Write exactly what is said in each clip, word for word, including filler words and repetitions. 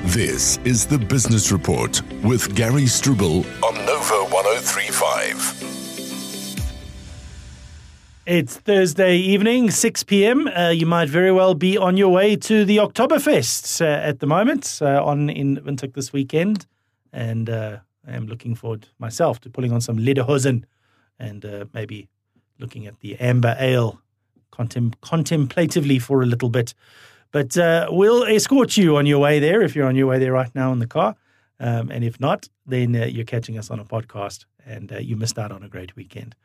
This is the Business Report with Gary Struble on Nova one oh three point five. It's Thursday evening, six p.m. Uh, you might very well be on your way to the Oktoberfest uh, at the moment uh, on in Windhoek this weekend. And uh, I am looking forward myself to pulling on some lederhosen and uh, maybe looking at the amber ale contem- contemplatively for a little bit. But uh, we'll escort you on your way there if you're on your way there right now in the car. Um, and if not, then uh, you're catching us on a podcast and uh, you missed out on a great weekend.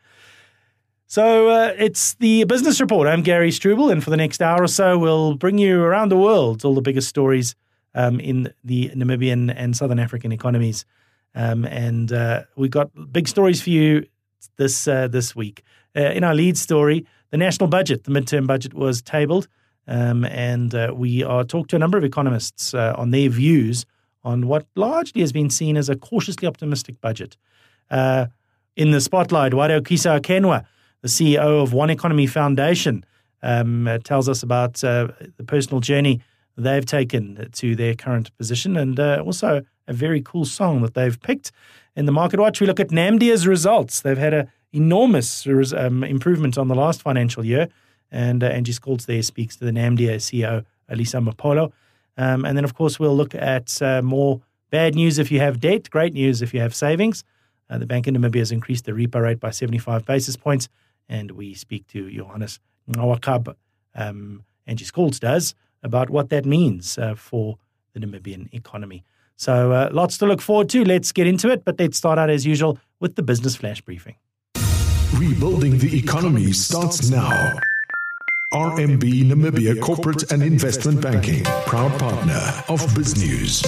So uh, it's the Business Report. I'm Gary Struble, and for the next hour or so, we'll bring you around the world, all the biggest stories um, in the Namibian and Southern African economies. Um, and uh, we've got big stories for you this uh, this week. Uh, in our lead story, the national budget, the midterm budget, was tabled. Um, and uh, we are talked to a number of economists uh, on their views on what largely has been seen as a cautiously optimistic budget. Uh, in the spotlight, Wado Kisa-Akenwa, the C E O of One Economy Foundation, um, uh, tells us about uh, the personal journey they've taken to their current position, and uh, also a very cool song that they've picked. In the Market Watch, we look at Namdia's results. They've had an enormous um, improvement on the last financial year. And uh, Angie Skolts there speaks to the Namdia C E O, Alisa Mapolo. Um, and then, of course, we'll look at uh, more bad news if you have debt, great news if you have savings. Uh, the Bank of Namibia has increased the repo rate by seventy-five basis points. And we speak to Johannes Nwakab, um, Angie Skolts does, about what that means uh, for the Namibian economy. So uh, lots to look forward to. Let's get into it. But let's start out, as usual, with the Business Flash Briefing. Rebuilding the economy starts now. R M B Namibia Corporate and Investment Banking, proud partner of BizNews.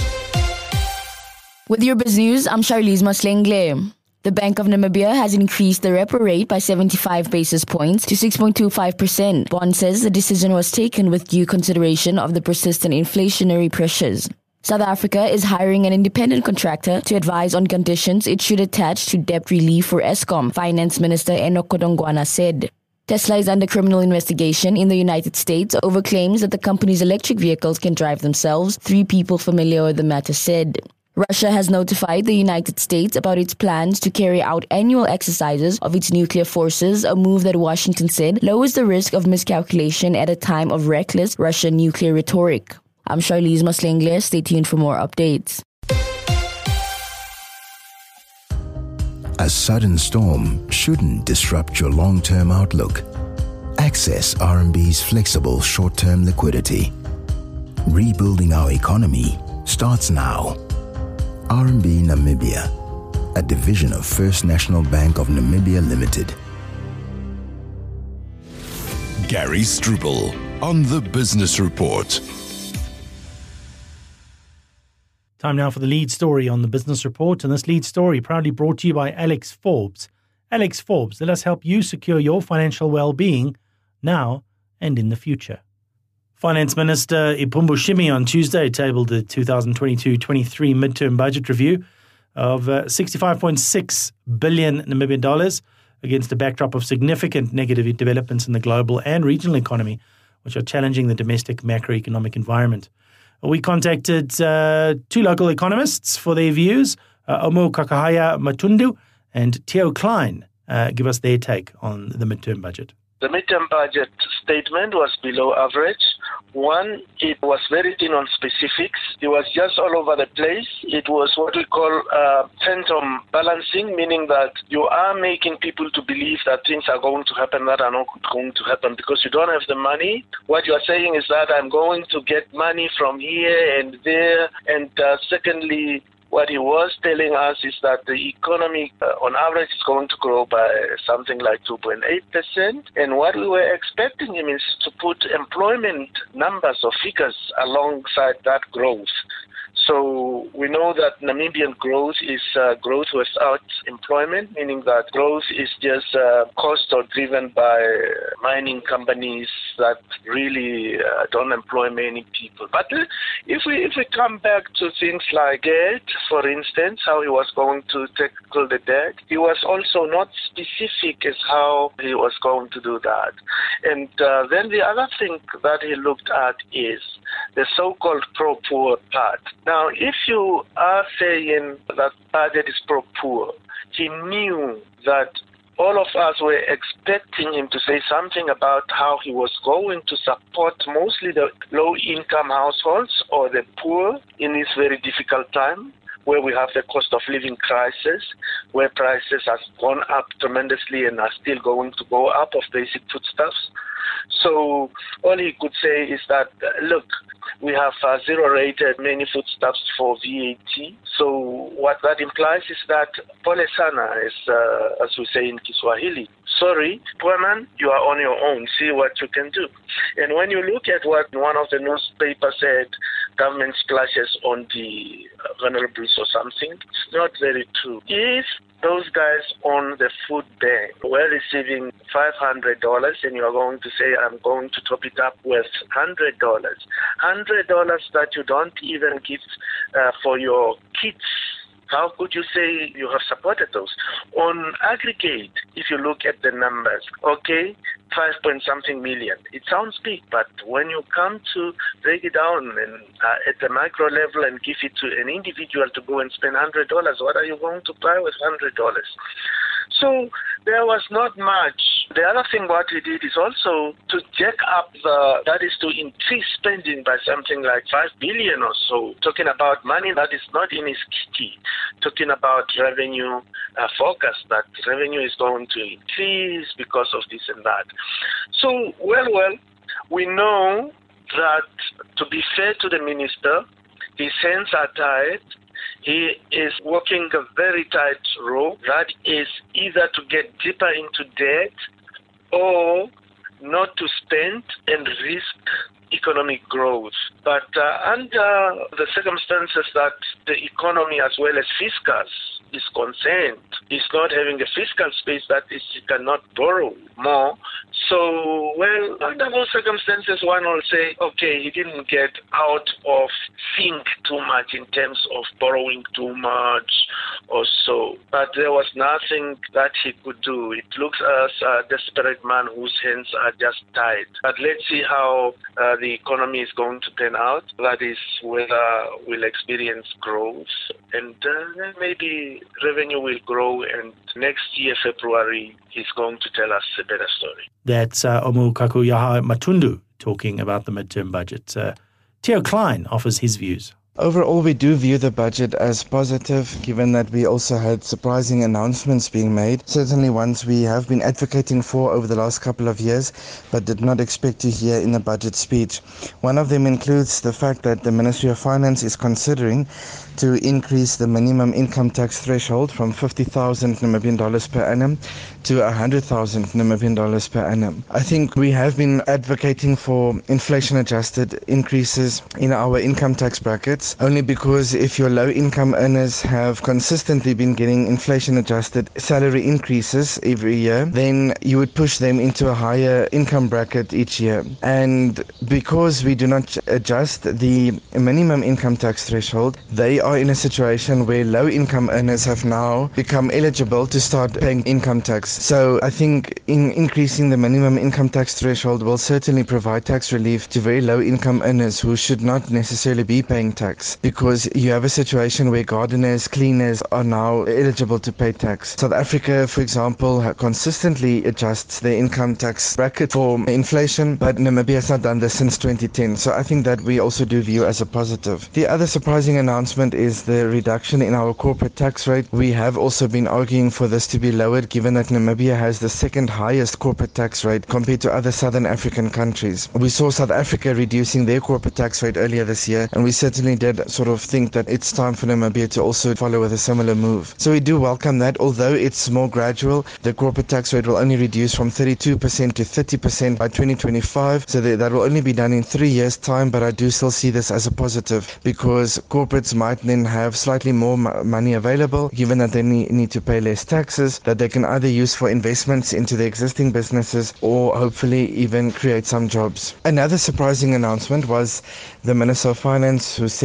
With your BizNews, I'm Charlize Maslengle. The Bank of Namibia has increased the repo rate by seventy-five basis points to six point two five percent. Bond says the decision was taken with due consideration of the persistent inflationary pressures. South Africa is hiring an independent contractor to advise on conditions it should attach to debt relief for Eskom, Finance Minister Enoch Godongwana said. Tesla is under criminal investigation in the United States over claims that the company's electric vehicles can drive themselves, three people familiar with the matter said. Russia has notified the United States about its plans to carry out annual exercises of its nuclear forces, a move that Washington said lowers the risk of miscalculation at a time of reckless Russian nuclear rhetoric. I'm Charlize Maslengle. Stay tuned for more updates. A sudden storm shouldn't disrupt your long-term outlook. Access R M B's flexible short-term liquidity. Rebuilding our economy starts now. R M B Namibia, a division of First National Bank of Namibia Limited. Gary Struble on the Business Report. Time now for the lead story on the Business Report, and this lead story proudly brought to you by Alex Forbes. Alex Forbes, let us help you secure your financial well-being now and in the future. Finance Minister Ipumbu Shimi on Tuesday tabled the two thousand twenty-two twenty-three midterm budget review of uh, sixty-five point six billion Namibian dollars against a backdrop of significant negative developments in the global and regional economy, which are challenging the domestic macroeconomic environment. We contacted uh, two local economists for their views, uh, Omo Kakahaya Matundu and Theo Klein, uh, give us their take on the midterm budget. The midterm budget statement was below average. One, it was very thin on specifics. It was just all over the place. It was what we call uh, phantom balancing, meaning that you are making people to believe that things are going to happen that are not going to happen because you don't have the money. What you are saying is that I'm going to get money from here and there. And uh, secondly, what he was telling us is that the economy, uh, on average, is going to grow by something like two point eight percent. And what we were expecting him is to put employment numbers or figures alongside that growth. So we know that Namibian growth is uh, growth without employment, meaning that growth is just uh, cost or driven by mining companies that really uh, don't employ many people. But if we if we come back to things like debt, for instance, how he was going to tackle the debt, he was also not specific as how he was going to do that. And uh, then the other thing that he looked at is the so-called pro-poor part. Now, if you are saying that budget is pro-poor, he knew that all of us were expecting him to say something about how he was going to support mostly the low-income households or the poor in this very difficult time, where we have the cost of living crisis, where prices have gone up tremendously and are still going to go up of basic foodstuffs. So all he could say is that, uh, look, we have uh, zero-rated many foodstuffs for V A T. So what that implies is that pole sana, is, uh, as we say in Kiswahili, sorry, poor man, you are on your own. See what you can do. And when you look at what one of the newspapers said, government splashes on the vulnerables or something, it's not very true. If those guys on the food bank were receiving five hundred dollars and you are going to say, I'm going to top it up with one hundred dollars. one hundred dollars that you don't even give uh, for your kids. How could you say you have supported those? On aggregate, if you look at the numbers, okay, five point something million. It sounds big, but when you come to break it down and uh, at the micro level and give it to an individual to go and spend one hundred dollars, what are you going to buy with one hundred dollars? So there was not much. The other thing what he did is also to jack up the, that is to increase spending by something like five billion or so, talking about money that is not in his kitty, talking about revenue uh, forecast, that revenue is going to increase because of this and that. So, well, well, we know that, to be fair to the minister, his hands are tied. He is walking a very tight rope, that is either to get deeper into debt or not to spend and risk economic growth. But uh, under the circumstances that the economy as well as fiscus is concerned, is not having a fiscal space, that is, it cannot borrow more. So, well, under those circumstances, one will say, okay, he didn't get out of sync too much in terms of borrowing too much or so. But there was nothing that he could do. It looks as a desperate man whose hands are just tied. But let's see how uh, the economy is going to turn out. That is, whether we'll experience growth, and uh, maybe revenue will grow, and next year, February, he's going to tell us a better story. That's uh, Omukakuyaha Matundu talking about the midterm budget. Uh, Theo Klein offers his views. Overall, we do view the budget as positive, given that we also had surprising announcements being made. Certainly ones we have been advocating for over the last couple of years, but did not expect to hear in the budget speech. One of them includes the fact that the Ministry of Finance is considering to increase the minimum income tax threshold from fifty thousand Namibian dollars per annum to one hundred thousand Namibian dollars per annum. I think we have been advocating for inflation-adjusted increases in our income tax brackets, only because if your low-income earners have consistently been getting inflation-adjusted salary increases every year, then you would push them into a higher income bracket each year. And because we do not adjust the minimum income tax threshold, they are in a situation where low-income earners have now become eligible to start paying income tax. So I think in increasing the minimum income tax threshold will certainly provide tax relief to very low-income earners who should not necessarily be paying tax, because you have a situation where gardeners, cleaners are now eligible to pay tax. South Africa, for example, consistently adjusts their income tax bracket for inflation, but Namibia has not done this since twenty ten. So I think that we also do view as a positive. The other surprising announcement is the reduction in our corporate tax rate. We have also been arguing for this to be lowered, given that Namibia has the second highest corporate tax rate compared to other Southern African countries. We saw South Africa reducing their corporate tax rate earlier this year, and we certainly did sort of think that it's time for Namibia to also follow with a similar move. So we do welcome that, although it's more gradual. The corporate tax rate will only reduce from thirty-two percent to thirty percent by twenty twenty-five, so that, that will only be done in three years' time, but I do still see this as a positive, because corporates might then have slightly more m- money available, given that they need, need to pay less taxes, that they can either use for investments into their existing businesses or hopefully even create some jobs. Another surprising announcement was the Minister of Finance, who said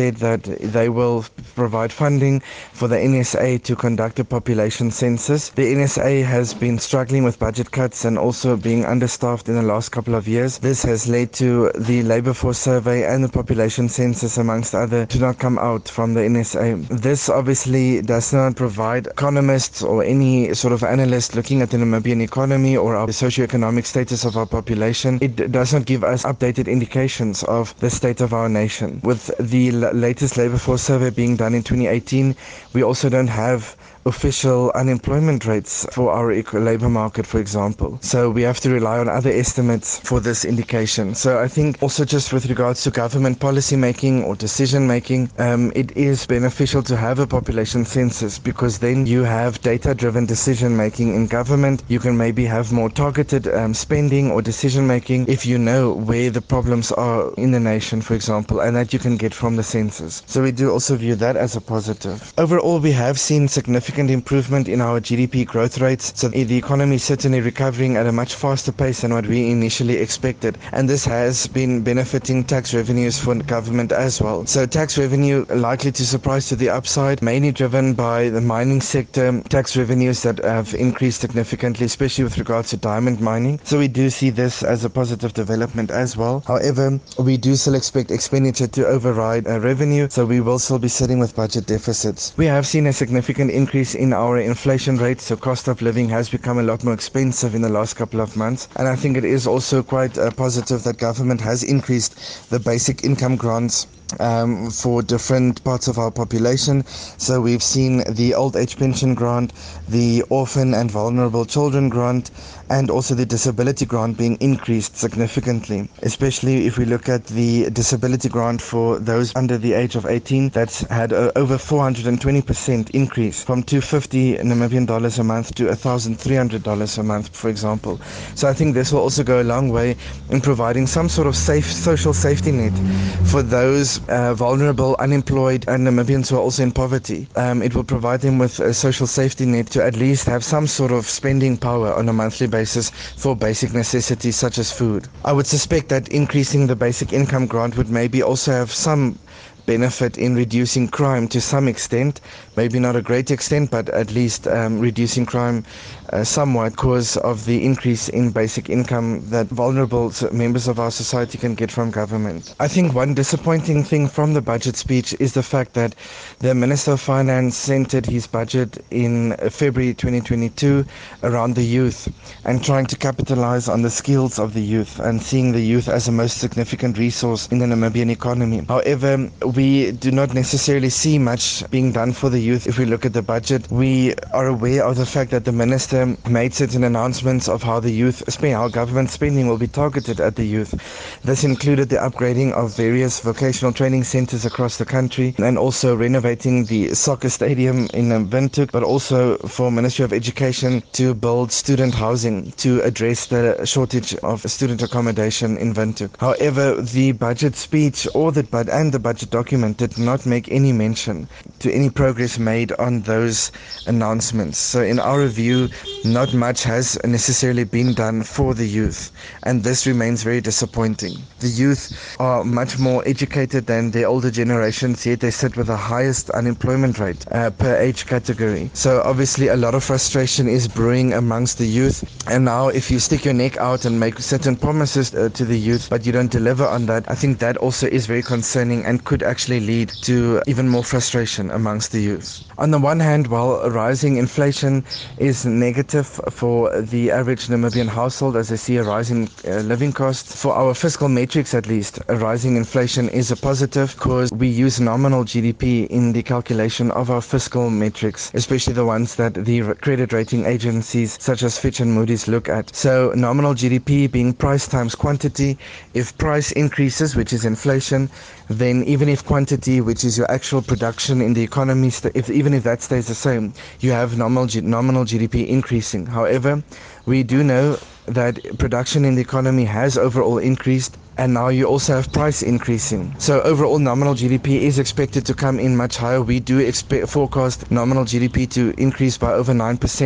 said that they will provide funding for the N S A to conduct a population census. The N S A has been struggling with budget cuts and also being understaffed in the last couple of years. This has led to the labour force survey and the population census, amongst other, to not come out from the N S A. This obviously does not provide economists or any sort of analyst looking at the Namibian economy or our socioeconomic status of our population. It does not give us updated indications of the state of our nation. With the l- latest labour force survey being done in twenty eighteen, we also don't have official unemployment rates for our labour market, for example. So we have to rely on other estimates for this indication. So I think also just with regards to government policy making or decision making, um, it is beneficial to have a population census, because then you have data-driven decision making in government. You can maybe have more targeted um, spending or decision making if you know where the problems are in the nation, for example, and that you can get from the census. So we do also view that as a positive. Overall, we have seen significant improvement in our G D P growth rates, so the economy is certainly recovering at a much faster pace than what we initially expected, and this has been benefiting tax revenues for the government as well. So tax revenue likely to surprise to the upside, mainly driven by the mining sector tax revenues that have increased significantly, especially with regards to diamond mining. So we do see this as a positive development as well. However, we do still expect expenditure to override uh, revenue, so we will still be sitting with budget deficits. We have seen a significant increase in our inflation rate, so cost of living has become a lot more expensive in the last couple of months, and I think it is also quite uh, positive that government has increased the basic income grants Um, for different parts of our population. So we've seen the old age pension grant, the orphan and vulnerable children grant, and also the disability grant being increased significantly, especially if we look at the disability grant for those under the age of eighteen. That's had a, over four hundred twenty percent increase, from two hundred fifty Namibian dollars a month to one thousand three hundred dollars a month, for example. So I think this will also go a long way in providing some sort of safe social safety net for those Uh, vulnerable, unemployed, and Namibians who are also in poverty. Um, it will provide them with a social safety net to at least have some sort of spending power on a monthly basis for basic necessities such as food. I would suspect that increasing the basic income grant would maybe also have some benefit in reducing crime to some extent, maybe not a great extent, but at least um, reducing crime uh, somewhat because of the increase in basic income that vulnerable members of our society can get from government. I think one disappointing thing from the budget speech is the fact that the Minister of Finance centered his budget in February twenty twenty-two around the youth and trying to capitalize on the skills of the youth and seeing the youth as a most significant resource in the Namibian economy. However, we do not necessarily see much being done for the youth. If we look at the budget, we are aware of the fact that the minister made certain announcements of how the youth, how government spending will be targeted at the youth. This included the upgrading of various vocational training centers across the country and also renovating the soccer stadium in Windhoek, but also for Ministry of Education to build student housing to address the shortage of student accommodation in Windhoek. However, the budget speech or the bud and the budget document document did not make any mention to any progress made on those announcements. So in our view, not much has necessarily been done for the youth, and this remains very disappointing. The youth are much more educated than their older generations, yet they sit with the highest unemployment rate uh, per age category. So obviously a lot of frustration is brewing amongst the youth, and now if you stick your neck out and make certain promises uh, to the youth, but you don't deliver on that, I think that also is very concerning and could actually lead to even more frustration amongst the youth. On the one hand, while rising inflation is negative for the average Namibian household, as they see a rising uh, living cost, for our fiscal metrics at least, a rising inflation is a positive because we use nominal G D P in the calculation of our fiscal metrics, especially the ones that the credit rating agencies such as Fitch and Moody's look at. So nominal G D P being price times quantity. If price increases, which is inflation, then even if quantity, which is your actual production in the economy, if even if that stays the same, you have nominal G- nominal G D P increasing. However, we do know that production in the economy has overall increased, and now you also have price increasing. So overall nominal G D P is expected to come in much higher. We do expect forecast nominal G D P to increase by over nine percent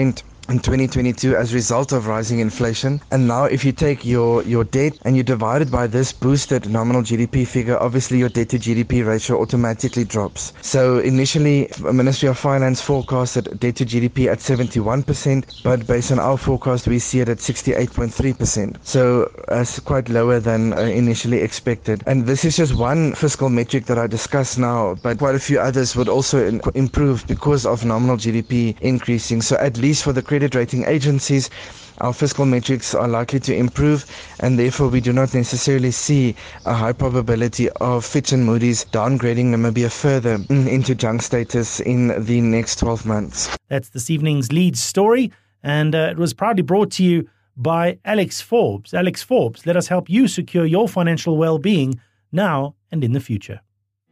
in twenty twenty-two as a result of rising inflation. And now if you take your, your debt and you divide it by this boosted nominal G D P figure, obviously your debt to G D P ratio automatically drops. So initially, the Ministry of Finance forecasted debt to G D P at seventy-one percent, but based on our forecast, we see it at sixty-eight point three percent. So it's uh, quite lower than uh, initially expected. And this is just one fiscal metric that I discussed now, but quite a few others would also in- improve because of nominal G D P increasing. So at least for the credit rating agencies, our fiscal metrics are likely to improve, and therefore we do not necessarily see a high probability of Fitch and Moody's downgrading Namibia further into junk status in the next twelve months. That's this evening's lead story, and uh, it was proudly brought to you by Alex Forbes. Alex Forbes, let us help you secure your financial well-being now and in the future.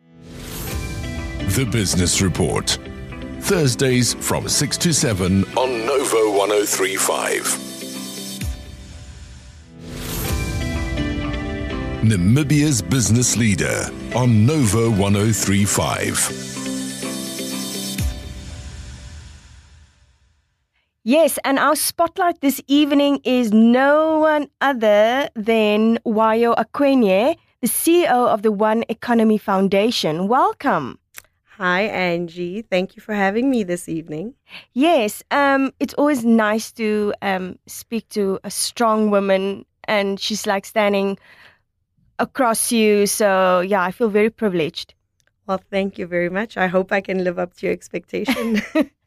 The Business Report. Thursdays from six to seven on Novo one oh three point five. Namibia's business leader on Novo one oh three point five. Yes, and our spotlight this evening is no one other than Wayo Akwenye, the C E O of the One Economy Foundation. Welcome. Hi, Angie. Thank you for having me this evening. Yes, um, it's always nice to um, speak to a strong woman, and she's like standing across you. So, yeah, I feel very privileged. Well, thank you very much. I hope I can live up to your expectation.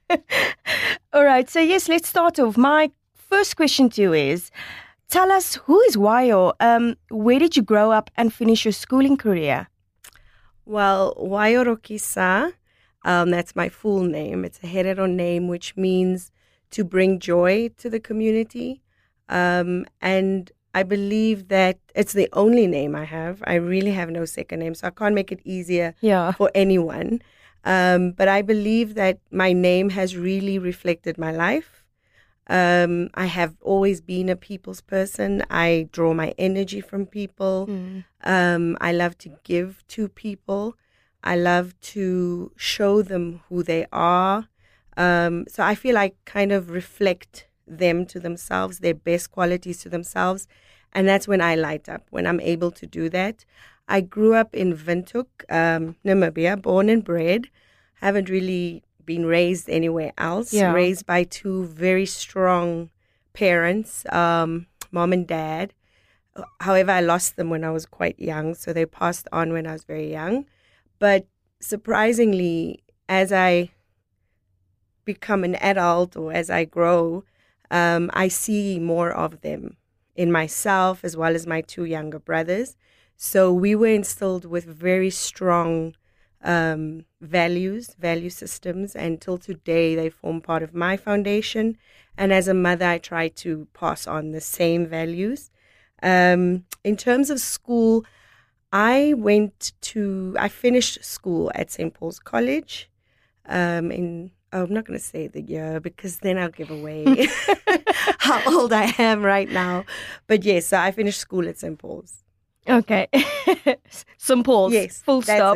All right. So, yes, let's start off. My first question to you is, tell us, who is Wayo? Um, where did you grow up and finish your schooling career? Well, Wayo Rokisa, um, that's my full name. It's a Herero name, which means to bring joy to the community. Um, and I believe that it's the only name I have. I really have no second name, so I can't make it easier yeah. for anyone. Um, but I believe that my name has really reflected my life. Um, I have always been a people's person. I draw my energy from people. Mm. Um, I love to give to people. I love to show them who they are. Um, so I feel I kind of reflect them to themselves, their best qualities to themselves. And that's when I light up, when I'm able to do that. I grew up in Windhoek, um, Namibia, born and bred. Haven't really been raised anywhere else. Yeah. Raised by two very strong parents, um, mom and dad. However, I lost them when I was quite young, so they passed on when I was very young. But surprisingly, as I become an adult or as I grow, um, I see more of them in myself as well as my two younger brothers. So we were instilled with very strong um, values, value systems, and till today they form part of my foundation. And as a mother, I try to pass on the same values. Um, in terms of school, I went to, I finished school at Saint Paul's College um, in, oh, I'm not going to say the year because then I'll give away how old I am right now. But yes, so I finished school at Saint Paul's. Okay. Saint Paul's. Yes. Full stop.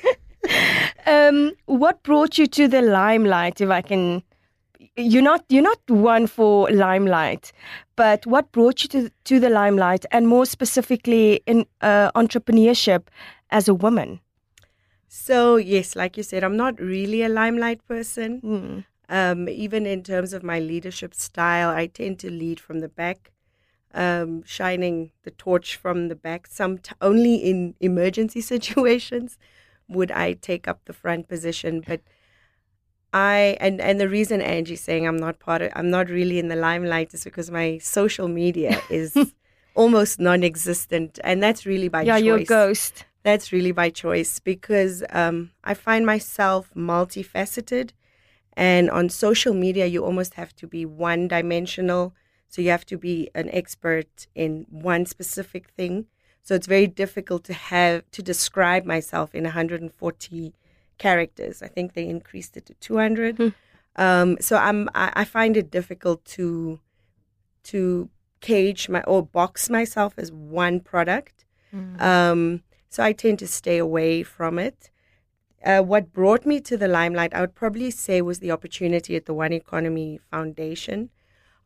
um, what brought you to the limelight, if I can... You're not you're not one for limelight, but what brought you to to the limelight, and more specifically in uh, entrepreneurship as a woman? So yes, like you said, I'm not really a limelight person. Mm. Um, even in terms of my leadership style, I tend to lead from the back, um, shining the torch from the back. Some t- only in emergency situations would I take up the front position, but. I and, and the reason Angie's saying I'm not part of I'm not really in the limelight is because my social media is almost non-existent, and that's really by yeah, choice. Yeah, you're a ghost. That's really by choice because um, I find myself multifaceted, and on social media you almost have to be one-dimensional. So you have to be an expert in one specific thing. So it's very difficult to have to describe myself in one hundred forty characters. I think they increased it to two hundred. Hmm. Um, so I'm I, I find it difficult to to cage my or box myself as one product. Mm. Um, so I tend to stay away from it. Uh, what brought me to the limelight, I would probably say, was the opportunity at the One Economy Foundation.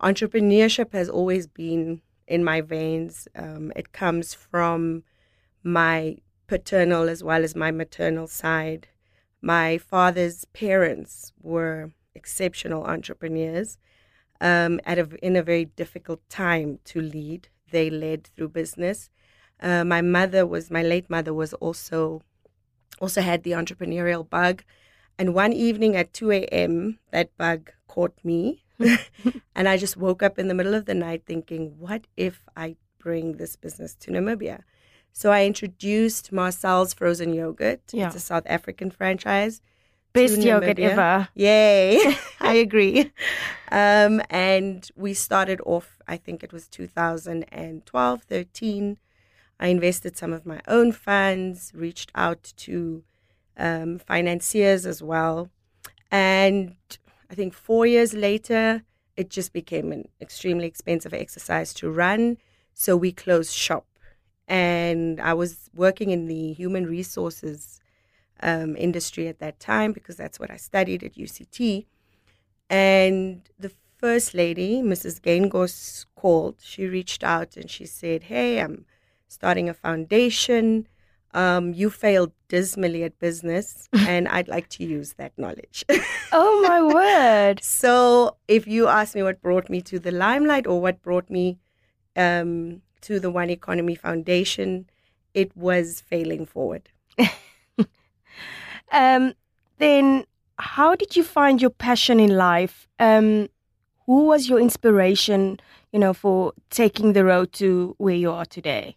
entrepreneurship has always been in my veins. Um, it comes from my paternal as well as my maternal side. My father's parents were exceptional entrepreneurs um, at a, in a very difficult time to lead. They led through business. Uh, my mother was, my late mother was also, also had the entrepreneurial bug. And one evening at two a.m., that bug caught me. And I just woke up in the middle of the night thinking, what if I bring this business to Namibia? So I introduced Marcel's Frozen Yogurt. Yeah. It's a South African franchise. Best to yogurt Namibia. ever. Yay. I agree. Um, and we started off, I think it was two thousand twelve, thirteen. I invested some of my own funds, reached out to um, financiers as well. And I think four years later, it just became an extremely expensive exercise to run. So we closed shop. And I was working in the human resources um, industry at that time because that's what I studied at U C T. And the first lady, Missus Gaingos, called. She reached out and she said, hey, I'm starting a foundation. Um, you failed dismally at business, and I'd like to use that knowledge. Oh, my word. So if you ask me what brought me to the limelight or what brought me um, to the One Economy Foundation, it was failing forward. um, then how did you find your passion in life? Um, who was your inspiration, you know, for taking the road to where you are today?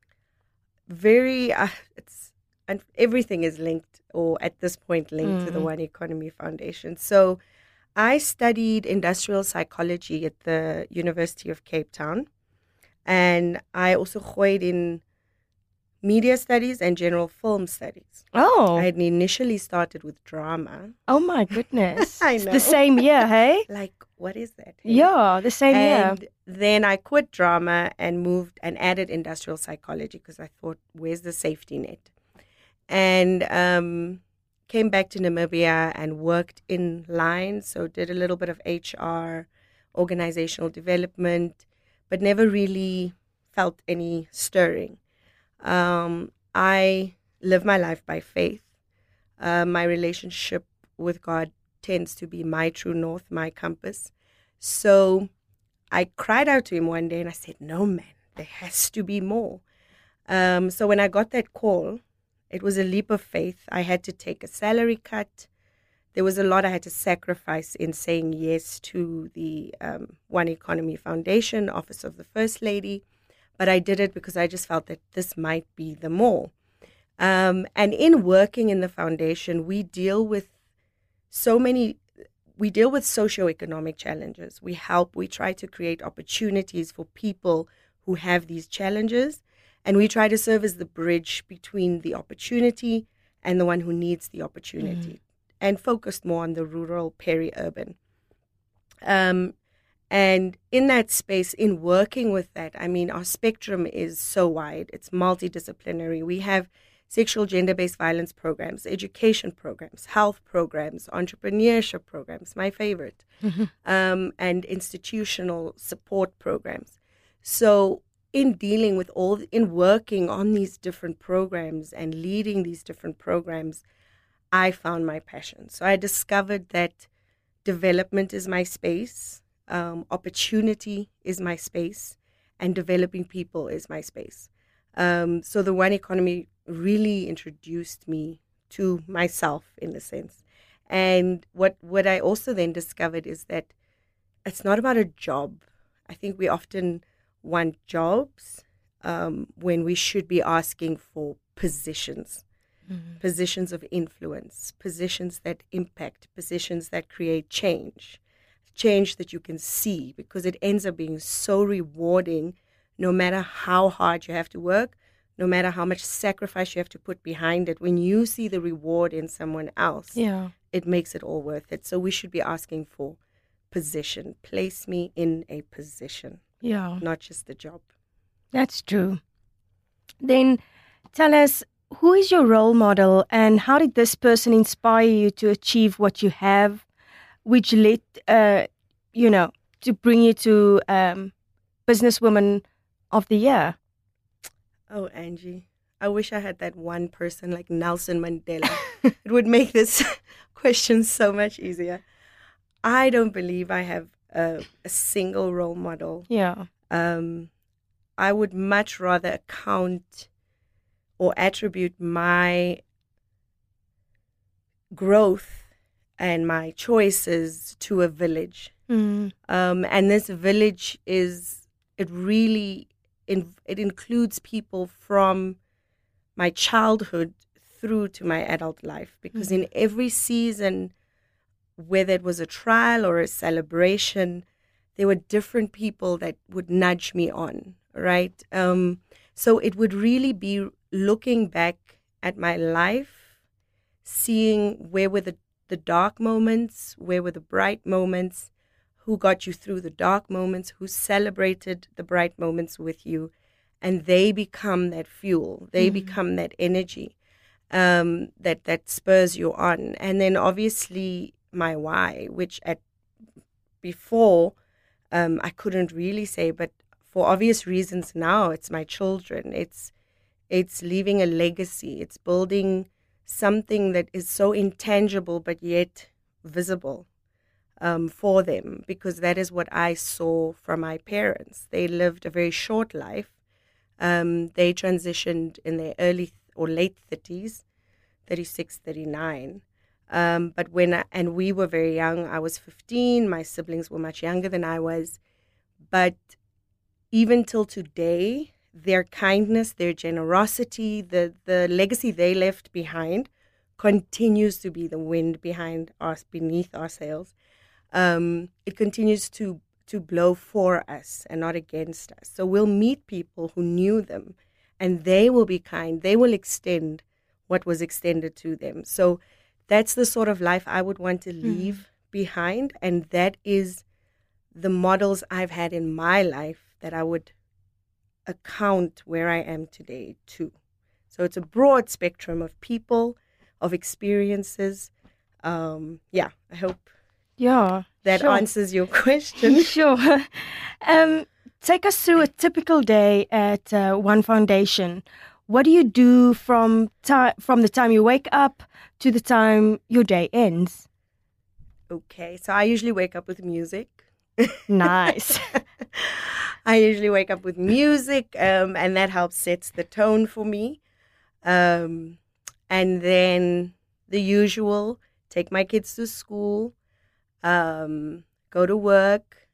Very, uh, it's and everything is linked, or at this point linked mm. to the One Economy Foundation. So I studied industrial psychology at the University of Cape Town. And I also gooied in media studies and general film studies. Oh. I had initially started with drama. Oh, my goodness. I It's know. the same year, hey? Like, what is that? Yeah, the same and year. then I quit drama and moved and added industrial psychology because I thought, where's the safety net? And um, came back to Namibia and worked in line. So did a little bit of H R, organizational development, but never really felt any stirring. Um, I live my life by faith. Uh, my relationship with God tends to be my true north, my compass. So I cried out to him one day and I said, no, man, there has to be more. Um, so when I got that call, it was a leap of faith. I had to take a salary cut. There was a lot I had to sacrifice in saying yes to the um, One Economy Foundation, Office of the First Lady. But I did it because I just felt that this might be the more. Um, and in working in the foundation, we deal with so many, we deal with socioeconomic challenges. We help, we try to create opportunities for people who have these challenges. And we try to serve as the bridge between the opportunity and the one who needs the opportunity. Mm. And focused more on the rural, peri-urban. Um, and in that space, in working with that, I mean, our spectrum is so wide. It's multidisciplinary. We have sexual, gender-based violence programs, education programs, health programs, entrepreneurship programs, my favorite, mm-hmm. um, and institutional support programs. So in dealing with all, in working on these different programs and leading these different programs, I found my passion. So I discovered that development is my space, um, opportunity is my space, and developing people is my space. Um, so the One Economy really introduced me to myself in a sense. And what, what I also then discovered is that it's not about a job. I think we often want jobs um, when we should be asking for positions. Mm-hmm. Positions of influence, positions that impact, positions that create change, change that you can see, because it ends up being so rewarding no matter how hard you have to work, no matter how much sacrifice you have to put behind it. When you see the reward in someone else, yeah. it makes it all worth it. So we should be asking for position. Place me in a position, yeah, not just a job. That's true. Then tell us, who is your role model and how did this person inspire you to achieve what you have, which led, uh, you know, to bring you to um, Businesswoman of the Year? Oh, Angie, I wish I had that one person like Nelson Mandela. It would make this question so much easier. I don't believe I have a, a single role model. Yeah. Um, I would much rather account or attribute my growth and my choices to a village. Mm. Um, and this village is, it really, in, it includes people from my childhood through to my adult life. Because mm. in every season, whether it was a trial or a celebration, there were different people that would nudge me on, right? Um, so it would really be looking back at my life, seeing where were the, the dark moments, where were the bright moments, who got you through the dark moments, who celebrated the bright moments with you, and they become that fuel. They mm-hmm. become that energy um, that, that spurs you on. And then obviously my why, which at before um, I couldn't really say, but for obvious reasons now, it's my children. It's it's leaving a legacy. It's building something that is so intangible but yet visible. Um, for them, because that is what I saw from my parents. They lived a very short life. Um, they transitioned in their early th- or late thirties, thirty-six, thirty-nine. Um, but when I, and we were very young. I was fifteen. My siblings were much younger than I was. But even till today, their kindness, their generosity, the the legacy they left behind continues to be the wind behind us, beneath our sails. Um, it continues to, to blow for us and not against us. So we'll meet people who knew them, and they will be kind. They will extend what was extended to them. So that's the sort of life I would want to leave mm. behind, and that is the models I've had in my life that I would account where I am today to. So it's a broad spectrum of people, of experiences. Um, yeah, I hope... Yeah, that sure. answers your question. Sure. Um, take us through a typical day at uh, One Foundation. What do you do from ti- from the time you wake up to the time your day ends? Okay, so I usually wake up with music. Nice. I usually wake up with music, um, and that helps sets the tone for me. Um, and then the usual, take my kids to school. Um, go to work,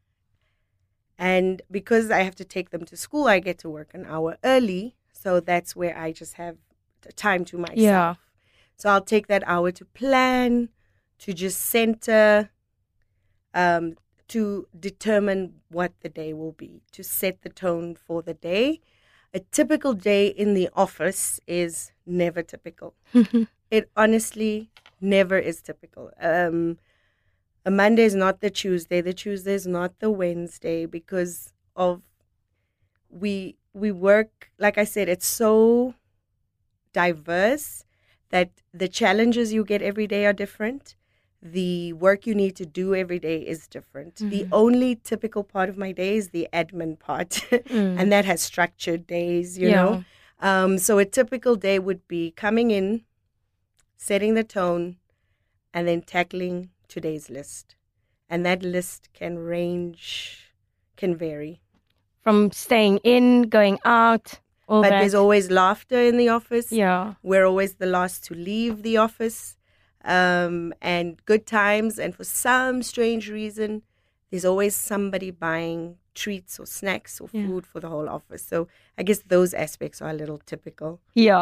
and because I have to take them to school, I get to work an hour early, so that's where I just have time to myself. Yeah. So I'll take that hour to plan, to just center, um, to determine what the day will be, to set the tone for the day. A typical day in the office is never typical. It honestly never is typical. Um, A Monday is not the Tuesday. The Tuesday is not the Wednesday, because of we we work, like I said, it's so diverse that the challenges you get every day are different. The work you need to do every day is different. Mm-hmm. The only typical part of my day is the admin part, mm. and that has structured days, you yeah. know. Um, so a typical day would be coming in, setting the tone, and then tackling today's list. And that list can range, can vary. From staying in, going out, all But that. there's always laughter in the office. Yeah. We're always the last to leave the office. Um, and good times. And for some strange reason, there's always somebody buying treats or snacks or yeah. food for the whole office. So I guess those aspects are a little typical. Yeah.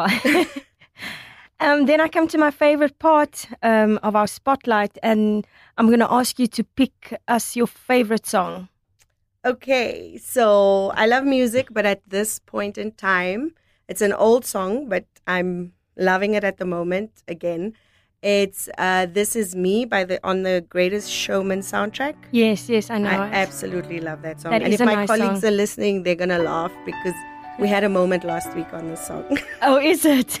Um, then I come to my favorite part um, of our spotlight, and I'm going to ask you to pick us your favorite song. Okay, so I love music, but at this point in time, it's an old song, but I'm loving it at the moment again. It's uh, This Is Me by the on the Greatest Showman soundtrack. Yes, yes, I know. I it. absolutely love that song. That and is if a my nice colleagues song. are listening, they're going to laugh because we had a moment last week on this song. Oh, is it?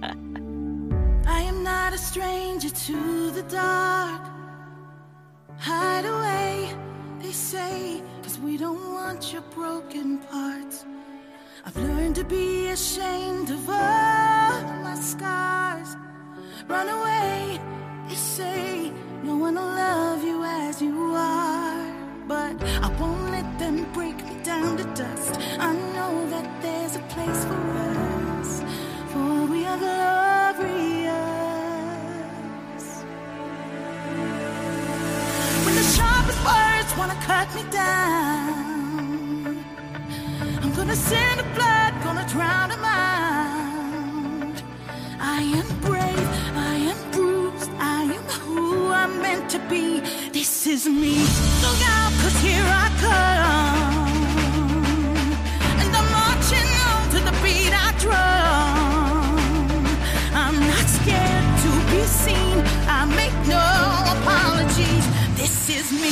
I am not a stranger to the dark. Hide away they say, 'cause we don't want your broken parts. I've learned to be ashamed of all my scars. Run away, they say, no one will love you as you are. But I won't let them break me down to dust. I know that there's a place for us, for we are glorious. When the sharpest words wanna cut me down, I'm gonna send the blood, gonna drown them out. I am brave, I am bruised, I am who I'm meant to be. This is me. Look out, 'cause here I come, and I'm marching on to the beat I drum. I'm not scared to be seen, I make no apologies. This is me.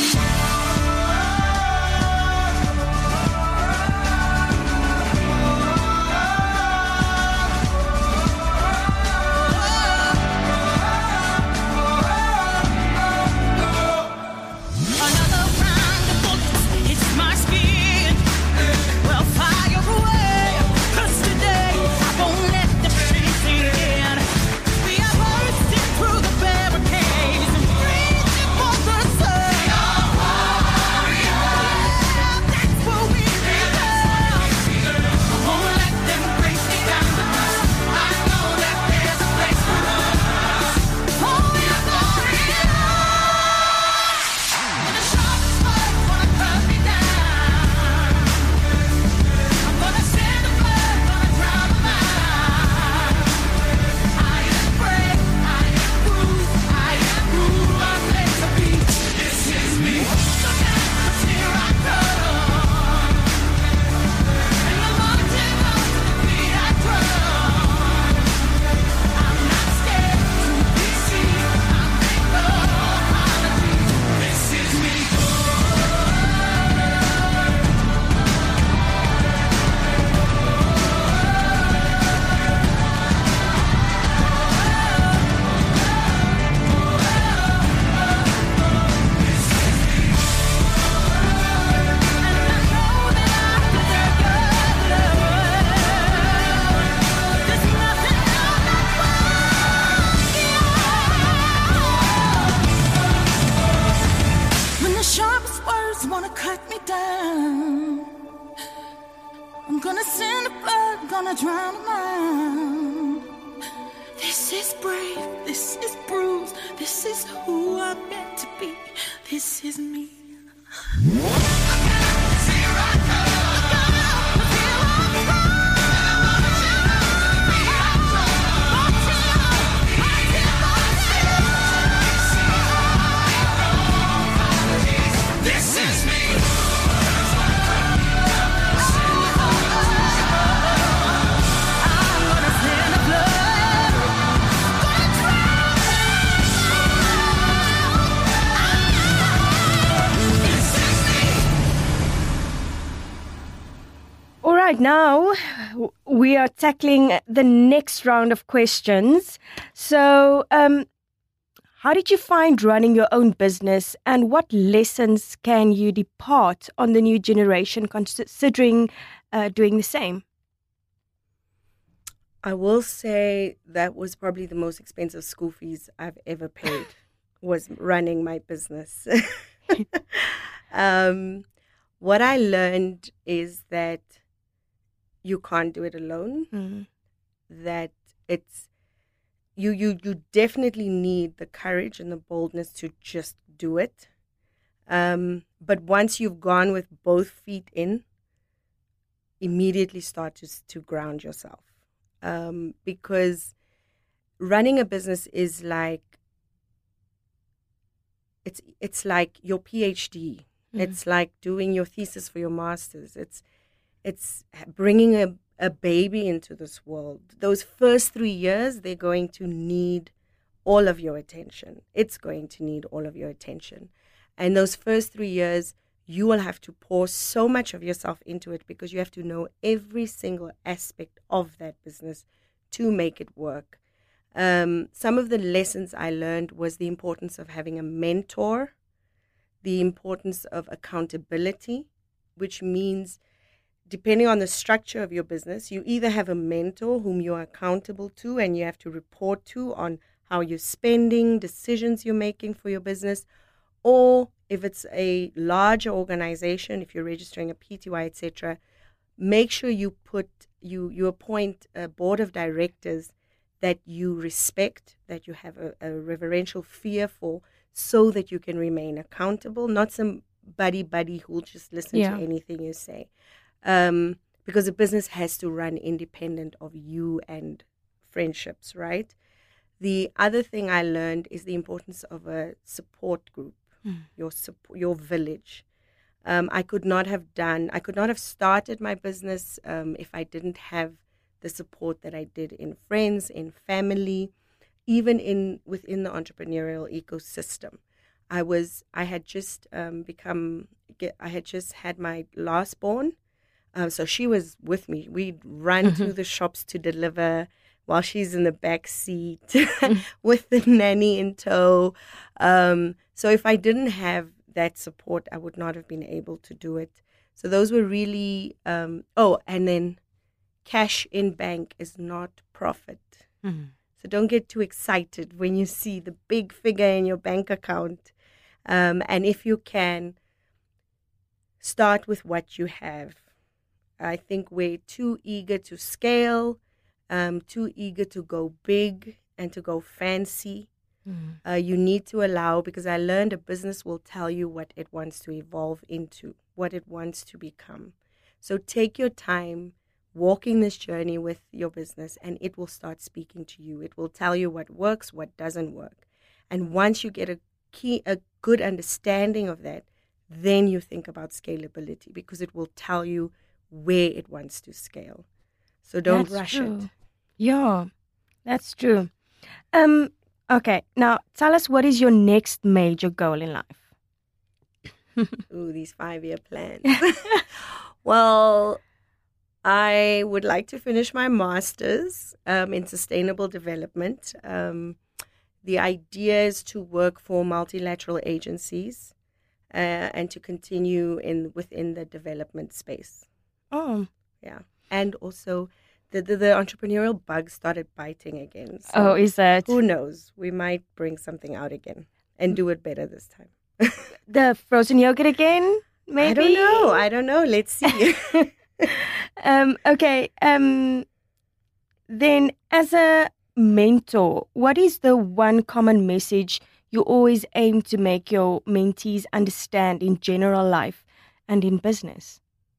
Right now, we are tackling the next round of questions. So, um, how did you find running your own business, and what lessons can you depart on the new generation considering uh, doing the same? I will say that was probably the most expensive school fees I've ever paid, was running my business. um, what I learned is that you can't do it alone. Mm. That it's you you you definitely need the courage and the boldness to just do it. Um, but once you've gone with both feet in, immediately start to to ground yourself. Um, because running a business is like it's it's like your PhD. Mm. It's like doing your thesis for your master's. It's It's bringing a, a baby into this world. Those first three years, they're going to need all of your attention. It's going to need all of your attention. And those first three years, you will have to pour so much of yourself into it because you have to know every single aspect of that business to make it work. Um, some of the lessons I learned was the importance of having a mentor the importance of accountability, which means depending on the structure of your business, you either have a mentor whom you are accountable to and you have to report to on how you're spending, decisions you're making for your business, or if it's a larger organization, if you're registering a P T Y, et cetera, make sure you put you you appoint a board of directors that you respect, that you have a, a reverential fear for, so that you can remain accountable, not some buddy buddy who'll just listen Yeah. to anything you say. Um, because a business has to run independent of you and friendships, right? The other thing I learned is the importance of a support group, your sup- your village. Um, I could not have done, I could not have started my business um, if I didn't have the support that I did in friends, in family, even in within the entrepreneurial ecosystem. I was, I had just um, become, get, I had just had my last born. Um, so she was with me. We'd run to the shops to deliver while she's in the back seat with the nanny in tow. Um, so if I didn't have that support, I would not have been able to do it. So those were really, um, oh, and then cash in bank is not profit. So don't get too excited when you see the big figure in your bank account. Um, and if you can, start with what you have. I think we're too eager to scale, um, too eager to go big and to go fancy. Uh, you need to allow, because I learned a business will tell you what it wants to evolve into, what it wants to become. So take your time walking this journey with your business, and it will start speaking to you. It will tell you what works, what doesn't work. And once you get a key, a good understanding of that, then you think about scalability, because it will tell you where it wants to scale. So don't That's rush true. it. Yeah, that's true. Um, okay, now tell us, what is your next major goal in life? Ooh, these five-year plans. Well, I would like to finish my master's um, in sustainable development. Um, the idea is to work for multilateral agencies uh, and to continue in within the development space. Oh, Yeah, and also the the, the entrepreneurial bug started biting again. So oh, is that who knows? We might bring something out again and do it better this time. the frozen yogurt again? Maybe I don't know. I don't know. Let's see. um, okay. Um, then, as a mentor, what is the one common message you always aim to make your mentees understand in general life and in business?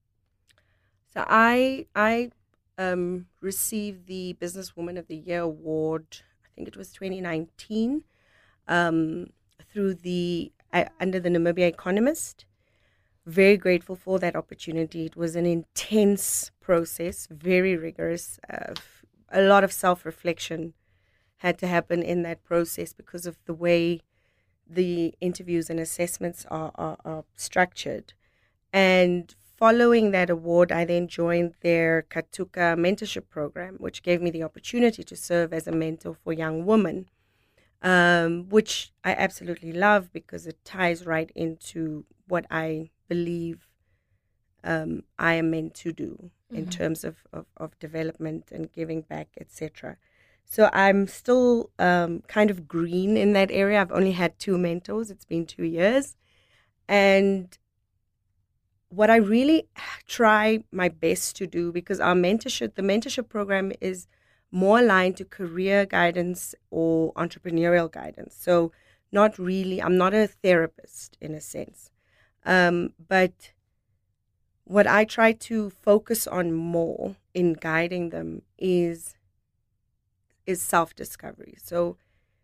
So I I um, received the Businesswoman of the Year award. I think it was twenty nineteen um, through the uh, under the Namibia Economist. Very grateful for that opportunity. It was an intense process, very rigorous. Uh, a lot of self-reflection had to happen in that process because of the way the interviews and assessments are, are, are structured. And following that award, I then joined their Katuka mentorship program, which gave me the opportunity to serve as a mentor for young women, um, which I absolutely love because it ties right into what I believe um, I am meant to do mm-hmm. in terms of, of, of development and giving back, et cetera. So I'm still um, kind of green in that area. I've only had two mentors. It's been two years. And what I really try my best to do, because our mentorship, the mentorship program is more aligned to career guidance or entrepreneurial guidance. So not really, I'm not a therapist in a sense. Um, but what I try to focus on more in guiding them is is self-discovery. So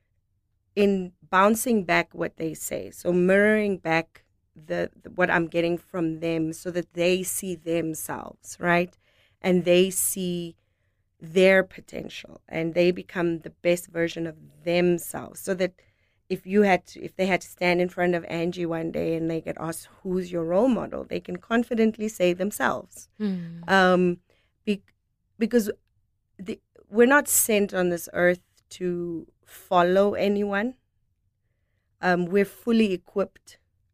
in bouncing back what they say, so mirroring back the, the what I'm getting from them so that they see themselves, right? And they see their potential and they become the best version of themselves, so that if you had to, if they had to stand in front of Angie one day and they get asked, who's your role model, they can confidently say themselves. Mm. Um, be, because the, we're not sent on this earth to follow anyone. Um, we're fully equipped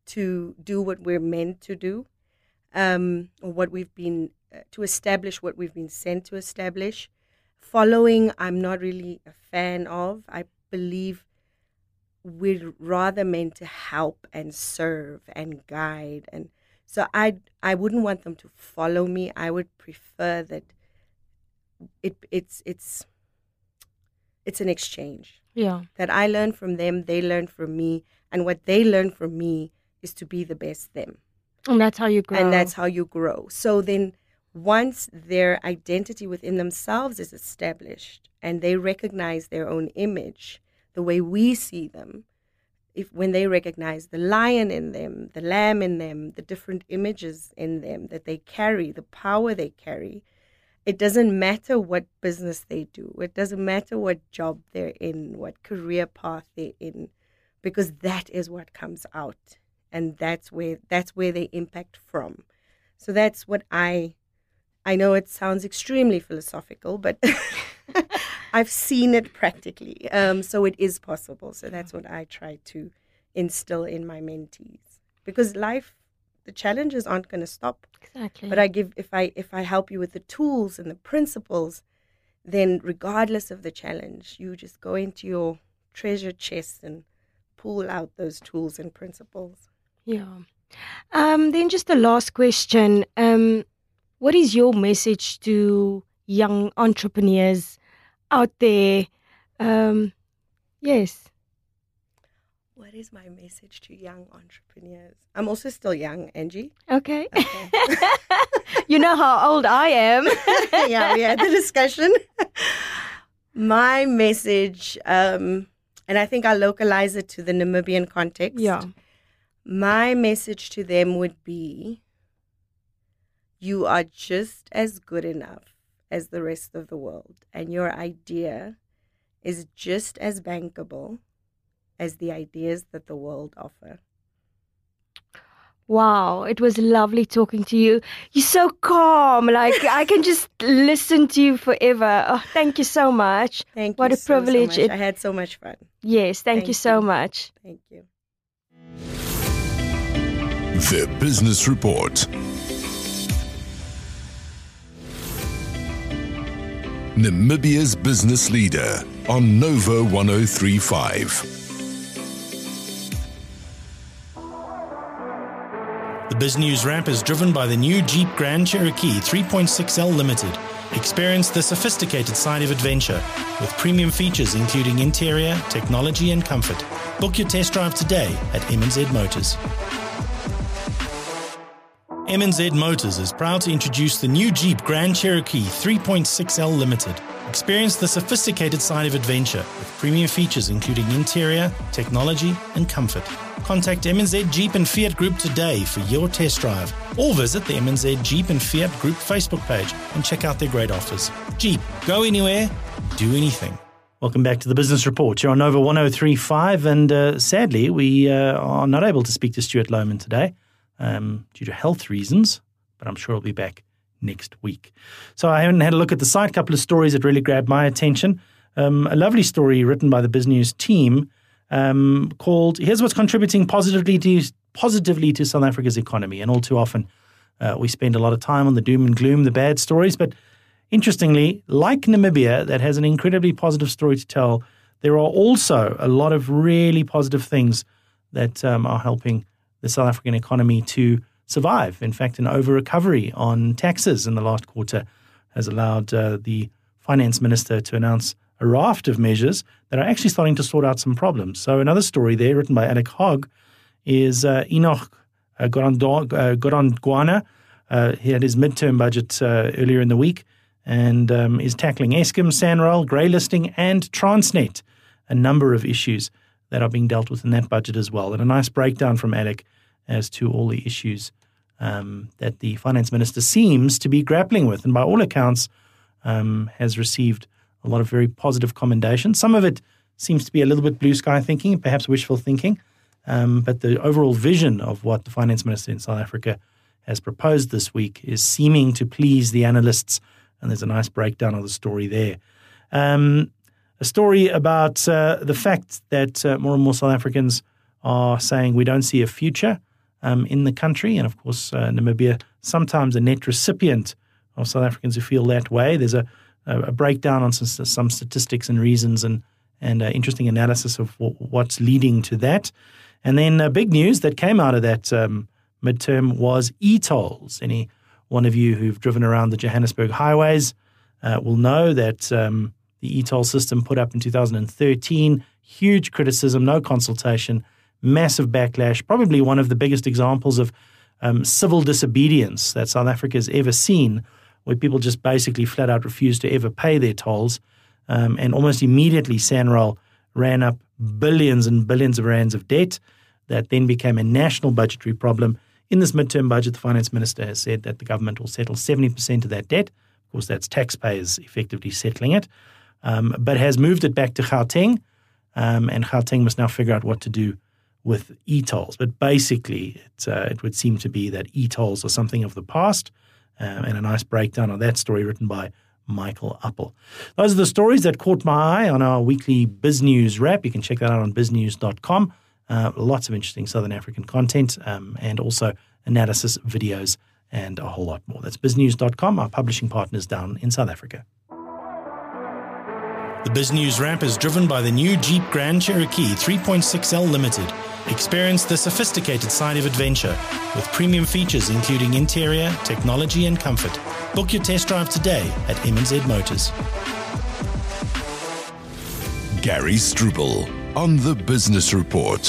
to do what we're meant to do, um, or what we've been, uh, to establish what we've been sent to establish. Following, I'm not really a fan of. I believe we're rather meant to help and serve and guide. And so I, I wouldn't want them to follow me. I would prefer that it, it's, it's, it's an exchange. Yeah. That I learn from them, they learn from me, and what they learn from me is to be the best them. And that's how you grow. And that's how you grow. So then once their identity within themselves is established and they recognize their own image, the way we see them, if when they recognize the lion in them, the lamb in them, the different images in them that they carry, the power they carry, it doesn't matter what business they do. It doesn't matter what job they're in, what career path they're in, because that is what comes out. And that's where that's where they impact from. So that's what I, I know it sounds extremely philosophical, but I've seen it practically. Um, so it is possible. So that's what I try to instill in my mentees. Because life, the challenges aren't going to stop. Exactly. But I give if I if I help you with the tools and the principles, then regardless of the challenge, you just go into your treasure chest and pull out those tools and principles. Yeah. Um, then just the last question. Um, what is your message to young entrepreneurs out there? Um, yes. What is my message to young entrepreneurs? I'm also still young, Angie. Okay. Okay. You know how old I am. Yeah, we had the discussion. My message, um, and I think I'll localize it to the Namibian context. Yeah. My message to them would be, you are just as good enough as the rest of the world, and your idea is just as bankable as the ideas that the world offer. Wow, it was lovely talking to you. You're so calm. Like, I can just listen to you forever. Oh, thank you so much. Thank what you a so, privilege. so much. It, I had so much fun. yes, thank, Thank you so you. much. Thank you. The Business Report. Namibia's business leader on Nova one oh three point five. The Biz News Wrap is driven by the new Jeep Grand Cherokee three point six L Limited. Experience the sophisticated side of adventure with premium features including interior, technology and comfort. Book your test drive today at M N Z Motors. M N Z Motors is proud to introduce the new Jeep Grand Cherokee three point six L Limited. Experience the sophisticated side of adventure with premium features including interior, technology and comfort. Contact M N Z Jeep and Fiat Group today for your test drive, or visit the M N Z Jeep and Fiat Group Facebook page and check out their great offers. Jeep, go anywhere, do anything. Welcome back to the Business Report. You're on Nova one oh three point five, and uh, sadly, we uh, are not able to speak to Stuart Lohman today um, due to health reasons, but I'm sure he'll be back next week. So I haven't had a look at the site. A couple of stories that really grabbed my attention. Um, a lovely story written by the Biz News team um, called "Here's What's Contributing Positively to Positively to South Africa's Economy." And all too often, uh, we spend a lot of time on the doom and gloom, the bad stories. But interestingly, like Namibia, that has an incredibly positive story to tell, there are also a lot of really positive things that um, are helping the South African economy to survive. In fact, an over-recovery on taxes in the last quarter has allowed uh, the finance minister to announce a raft of measures that are actually starting to sort out some problems. So another story there written by Alec Hogg is uh, Enoch uh, Godongwana. Uh, he had his midterm budget uh, earlier in the week and um, is tackling Eskom, Sanral, grey listing and Transnet, a number of issues that are being dealt with in that budget as well. And a nice breakdown from Alec as to all the issues um, that the finance minister seems to be grappling with, and by all accounts um, has received a lot of very positive commendations. Some of it seems to be a little bit blue sky thinking, perhaps wishful thinking, um, but the overall vision of what the finance minister in South Africa has proposed this week is seeming to please the analysts, and there's a nice breakdown of the story there. Um, a story about uh, the fact that uh, more and more South Africans are saying we don't see a future um, in the country. And of course, uh, Namibia, sometimes a net recipient of South Africans who feel that way. There's a, a breakdown on some, some statistics and reasons and, and uh, interesting analysis of w- what's leading to that. And then uh, big news that came out of that um, midterm was e-tolls. Any one of you who've driven around the Johannesburg highways uh, will know that um, the e-toll system put up in two thousand thirteen, huge criticism, no consultation, massive backlash, probably one of the biggest examples of um, civil disobedience that South Africa has ever seen, where people just basically flat out refused to ever pay their tolls. Um, and almost immediately, SANRAL ran up billions and billions of rands of debt that then became a national budgetary problem. In this midterm budget, the finance minister has said that the government will settle seventy percent of that debt. Of course, that's taxpayers effectively settling it, um, but has moved it back to Gauteng, um, and Gauteng must now figure out what to do with e-tolls. But basically, it, uh, it would seem to be that e-tolls are something of the past, um, and a nice breakdown of that story written by Michael Appel. Those are the stories that caught my eye on our weekly BizNews wrap. You can check that out on biz news dot com. Uh, lots of interesting Southern African content um, and also analysis, videos, and a whole lot more. That's biz news dot com, our publishing partners down in South Africa. The BizNews Wrap is driven by the new Jeep Grand Cherokee three point six L Limited. Experience the sophisticated side of adventure with premium features including interior, technology, and comfort. Book your test drive today at M and Z Motors. Gary Struble on the Business Report.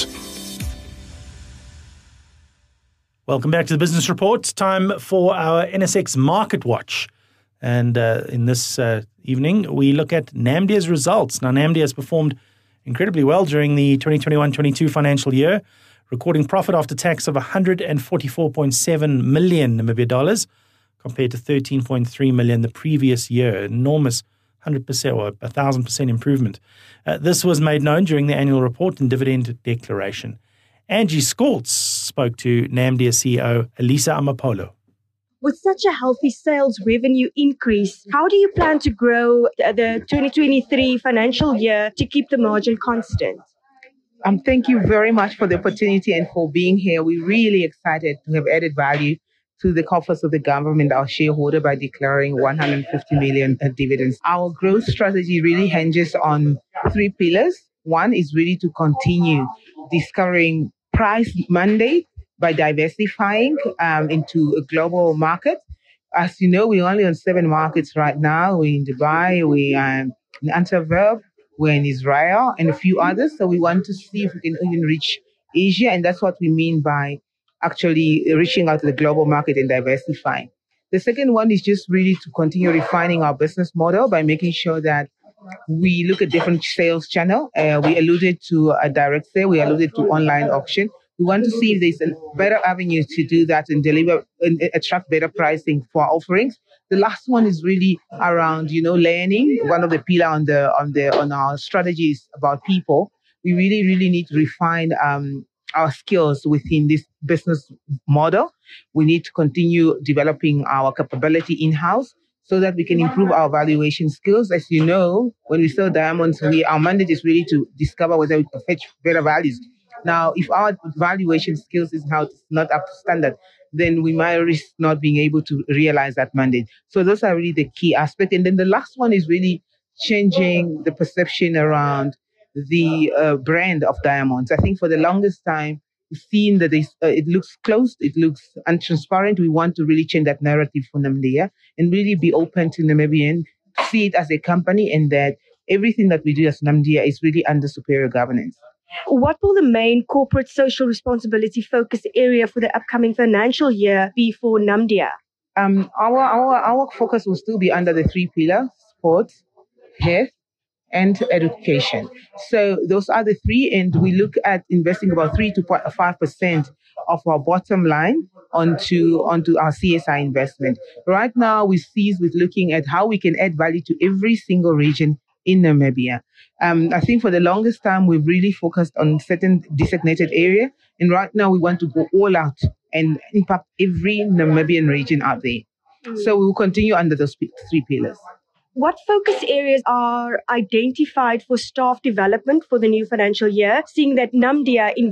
Welcome back to the Business Report. Time for our N S X Market Watch. And uh, in this uh, evening, we look at Namdia's results. Now, Namdia has performed incredibly well during the twenty twenty-one twenty-two financial year, recording profit after tax of one hundred forty-four point seven million Namibia dollars compared to thirteen point three million the previous year. Enormous one hundred percent or one thousand percent improvement. Uh, this was made known during the annual report and dividend declaration. Angie Skoltz spoke to Namdia C E O Elisa Amapolo. With such a healthy sales revenue increase, how do you plan to grow the twenty twenty-three financial year to keep the margin constant? Um, thank you very much for the opportunity and for being here. We're really excited to have added value to the coffers of the government, our shareholder, by declaring one hundred fifty million dividends. Our growth strategy really hinges on three pillars. One is really to continue discovering price mandate by diversifying um, into a global market. As you know, we're only on seven markets right now. We're in Dubai, we're um, in Antwerp, we're in Israel, and a few others. So we want to see if we can even reach Asia, and that's what we mean by actually reaching out to the global market and diversifying. The second one is just really to continue refining our business model by making sure that we look at different sales channel. Uh, we alluded to a direct sale. We alluded to online auction. We want to see if there's a better avenue to do that and deliver and attract better pricing for our offerings. The last one is really around, you know, learning. One of the pillar on the on the on our strategies about people. We really, really need to refine um, our skills within this business model. We need to continue developing our capability in-house so that we can improve our valuation skills. As you know, when we sell diamonds, we our mandate is really to discover whether we can fetch better values. Now, if our valuation skills is not, not up to standard, then we might risk not being able to realize that mandate. So those are really the key aspects. And then the last one is really changing the perception around the uh, brand of diamonds. I think for the longest time, we've seen that uh, it looks closed, it looks untransparent. We want to really change that narrative for Namdia and really be open to Namibian, see it as a company, and that everything that we do as Namdia is really under superior governance. What will the main corporate social responsibility focus area for the upcoming financial year be for Namdia? Um, our, our, our focus will still be under the three pillars: sports, health, and education. So those are the three, and we look at investing about three to five percent of our bottom line onto onto our C S I investment. Right now, we cease with looking at how we can add value to every single region in Namibia. Um, I think for the longest time, we've really focused on certain designated area, and right now we want to go all out and impact every Namibian region out there. Mm. So we will continue under those three pillars. What focus areas are identified for staff development for the new financial year, seeing that Namdia invests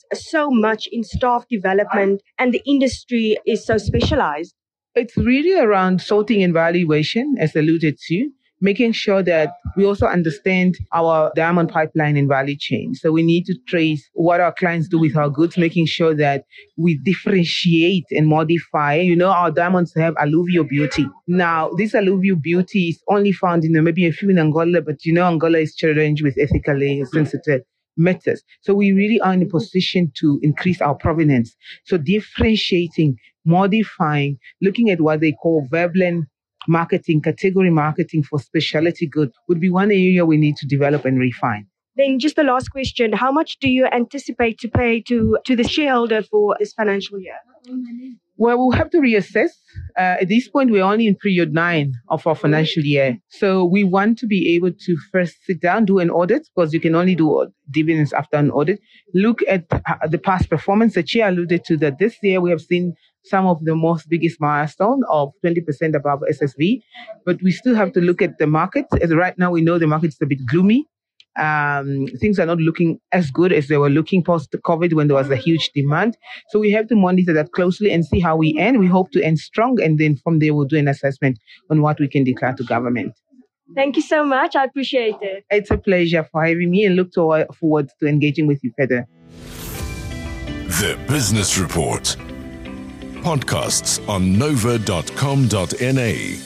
so much in staff development and the industry is so specialized? It's really around sorting and valuation, as alluded to, making sure that we also understand our diamond pipeline and value chain. So we need to trace what our clients do with our goods, making sure that we differentiate and modify. You know, our diamonds have alluvial beauty. Now, this alluvial beauty is only found in maybe a few in Angola, but you know, Angola is challenged with ethically sensitive matters. So we really are in a position to increase our provenance. So differentiating, modifying, looking at what they call Veblen marketing, category marketing for specialty goods would be one area we need to develop and refine. Then just the last question, how much do you anticipate to pay to, to the shareholder for this financial year? Well, we'll have to reassess. Uh, at this point, we're only in period nine of our financial year. So we want to be able to first sit down, do an audit, because you can only do dividends after an audit. Look at the past performance. The chair alluded to that this year we have seen some of the most biggest milestone of twenty percent above S S V. But we still have to look at the market. As right now, we know the market is a bit gloomy. Um, things are not looking as good as they were looking post-COVID when there was a huge demand. So we have to monitor that closely and see how we end. We hope to end strong, and then from there we'll do an assessment on what we can declare to government. Thank you so much. I appreciate it. It's a pleasure for having me, and look to, forward to engaging with you further. The Business Report. Podcasts on nova dot com dot n a.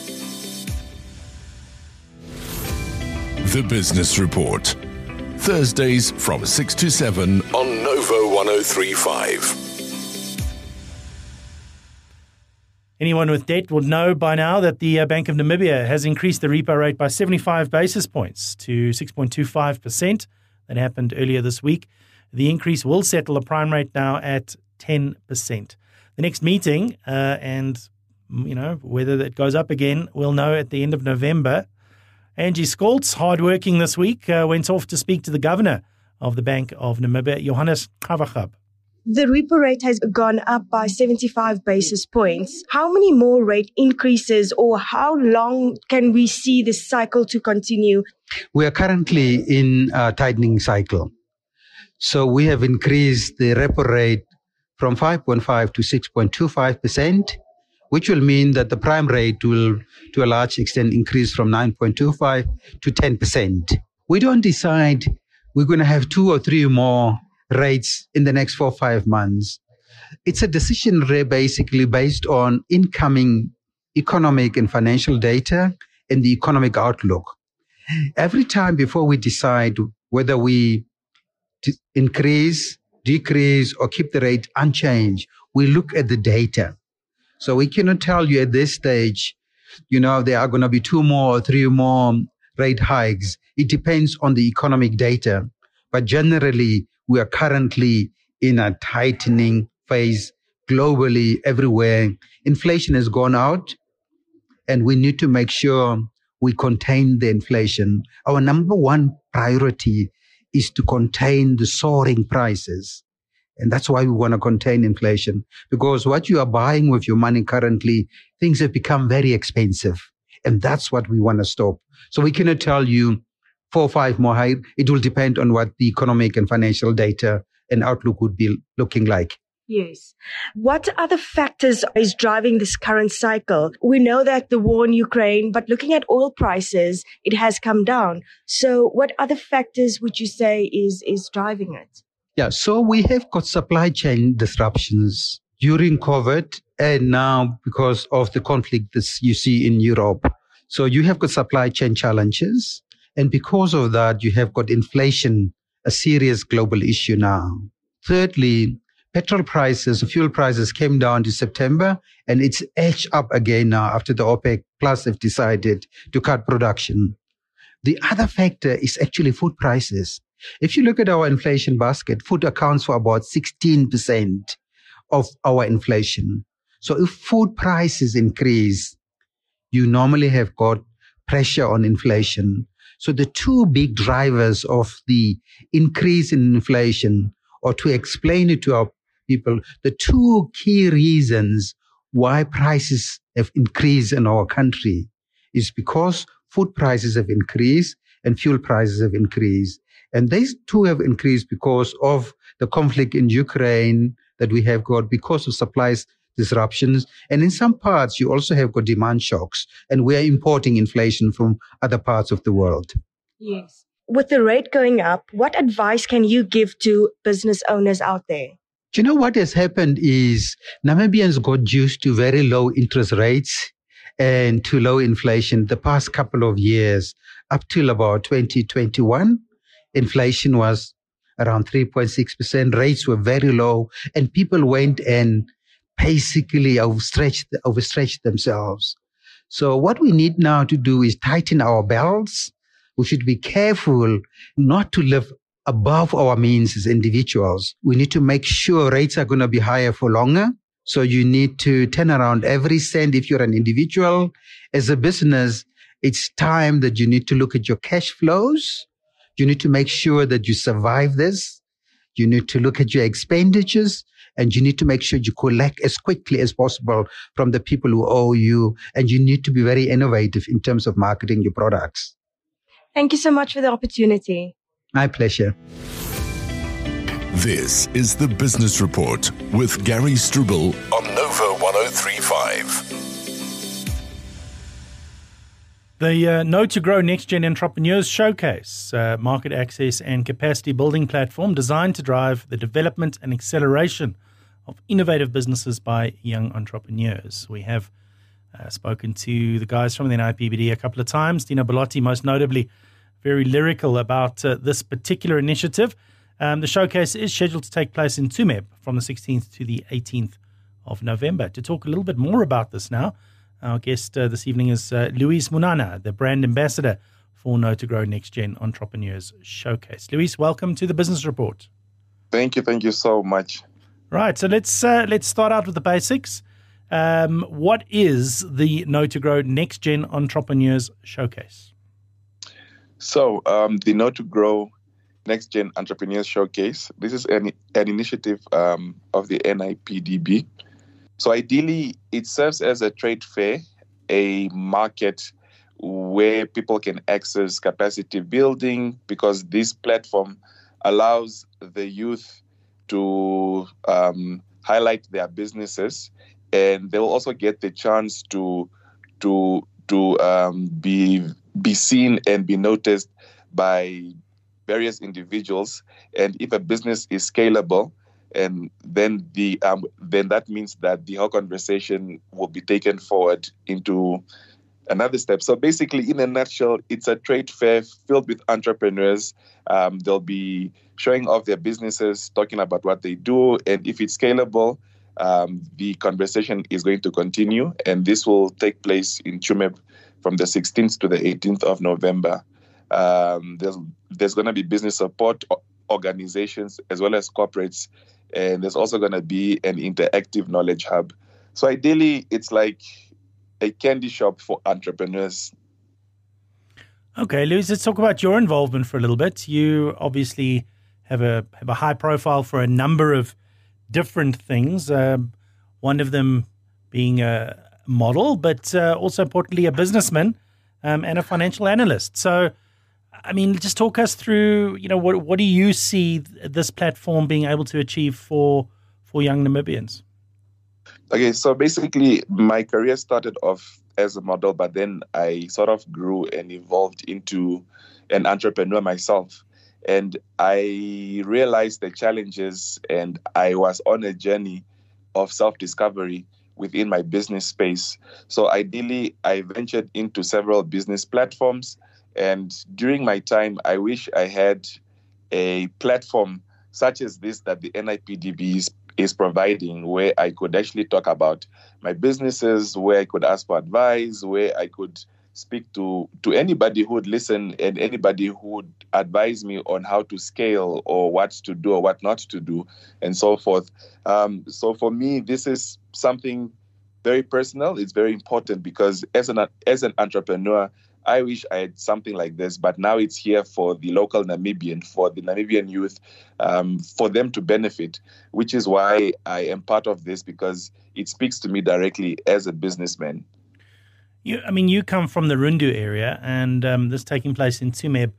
The Business Report. Thursdays from six to seven on Nova one oh three point five. Anyone with debt would know by now that the uh, Bank of Namibia has increased the repo rate by seventy-five basis points to six point two five percent. That happened earlier this week. The increase will settle the prime rate now at ten percent. The next meeting, uh, and you know whether that goes up again, we'll know at the end of November. Angie Scholtz, hardworking this week, uh, went off to speak to the governor of the Bank of Namibia, Johannes Gavagab. The repo rate has gone up by seventy-five basis points. How many more rate increases, or how long can we see this cycle to continue? We are currently in a tightening cycle. So we have increased the repo rate from five point five to six point two five percent, which will mean that the prime rate will, to a large extent, increase from nine point two five to ten percent. We don't decide we're going to have two or three more rates in the next four or five months. It's a decision basically based on incoming economic and financial data and the economic outlook. Every time before we decide whether we increase, decrease, or keep the rate unchanged, we look at the data. So we cannot tell you at this stage, you know, there are going to be two more or three more rate hikes. It depends on the economic data. But generally, we are currently in a tightening phase globally, everywhere. Inflation has gone out, and we need to make sure we contain the inflation. Our number one priority is to contain the soaring prices. And that's why we want to contain inflation, because what you are buying with your money currently, things have become very expensive. And that's what we want to stop. So we cannot tell you four or five more high. It will depend on what the economic and financial data and outlook would be looking like. Yes. What other factors is driving this current cycle? We know that the war in Ukraine, but looking at oil prices, it has come down. So what other factors would you say is, is driving it? Yeah, so we have got supply chain disruptions during COVID and now because of the conflict that you see in Europe. So you have got supply chain challenges. And because of that, you have got inflation, a serious global issue now. Thirdly, petrol prices, fuel prices came down to September, and it's edged up again now after the OPEC Plus have decided to cut production. The other factor is actually food prices. If you look at our inflation basket, food accounts for about sixteen percent of our inflation. So if food prices increase, you normally have got pressure on inflation. So the two big drivers of the increase in inflation, or to explain it to our people, the two key reasons why prices have increased in our country is because food prices have increased and fuel prices have increased. And these two have increased because of the conflict in Ukraine that we have got, because of supplies disruptions. And in some parts, you also have got demand shocks. And we are importing inflation from other parts of the world. Yes. With the rate going up, what advice can you give to business owners out there? Do you know what has happened is Namibians got used to very low interest rates and to low inflation the past couple of years. Up till about twenty twenty-one, inflation was around three point six percent. Rates were very low, and people went and basically overstretched, overstretched themselves. So what we need now to do is tighten our belts. We should be careful not to live above our means as individuals. We need to make sure rates are going to be higher for longer. So you need to turn around every cent if you're an individual. As a business, it's time that you need to look at your cash flows. You need to make sure that you survive this. You need to look at your expenditures, and you need to make sure you collect as quickly as possible from the people who owe you. And you need to be very innovative in terms of marketing your products. Thank you so much for the opportunity. My pleasure. This is the Business Report with Gary Struble on Nova one oh three point five. The uh, Know to Grow Next Gen Entrepreneurs Showcase, uh, market access and capacity building platform designed to drive the development and acceleration of innovative businesses by young entrepreneurs. We have uh, spoken to the guys from the N I P B D a couple of times. Dino Belotti, most notably, very lyrical about uh, this particular initiative. Um, the showcase is scheduled to take place in Tsumeb from the sixteenth to the eighteenth of November. To talk a little bit more about this now, our guest uh, this evening is uh, Luis Munana, the brand ambassador for Know to Grow Next Gen Entrepreneurs Showcase. Luis, welcome to the Business Report. Thank you. Thank you so much. Right. So let's uh, let's start out with the basics. Um, what is the Know to Grow Next Gen Entrepreneurs Showcase? So um, the Know to Grow Next Gen Entrepreneurs Showcase, this is an, an initiative um, of the N I P D B. So ideally, it serves as a trade fair, a market where people can access capacity building, because this platform allows the youth to um, highlight their businesses, and they will also get the chance to to to um, be be seen and be noticed by various individuals. And if a business is scalable, and then the um, then that means that the whole conversation will be taken forward into another step. So basically, in a nutshell, it's a trade fair filled with entrepreneurs. Um, they'll be showing off their businesses, talking about what they do, and if it's scalable, um, the conversation is going to continue. And this will take place in Tsumeb from the sixteenth to the eighteenth of November. Um, there's there's going to be business support organizations as well as corporates, and there's also going to be an interactive knowledge hub. So ideally, it's like a candy shop for entrepreneurs. Okay, Luis, let's talk about your involvement for a little bit. You obviously have a have a high profile for a number of different things. Um, one of them being a model, but uh, also importantly a businessman um, and a financial analyst. So, I mean, just talk us through, you know, what what do you see this platform being able to achieve for for young Namibians? Okay, so basically my career started off as a model, but then I sort of grew and evolved into an entrepreneur myself. And I realized the challenges, and I was on a journey of self-discovery within my business space. So ideally, I ventured into several business platforms. And during my time, I wish I had a platform such as this that the N I P D B is, is providing, where I could actually talk about my businesses, where I could ask for advice, where I could speak to, to anybody who would listen and anybody who would advise me on how to scale or what to do or what not to do and so forth. Um, so for me, this is something very personal. It's very important because as an, as an entrepreneur, I wish I had something like this, but now it's here for the local Namibian, for the Namibian youth, um, for them to benefit, which is why I am part of this, because it speaks to me directly as a businessman. You, I mean, you come from the Rundu area, and um, this taking place in Tsumeb.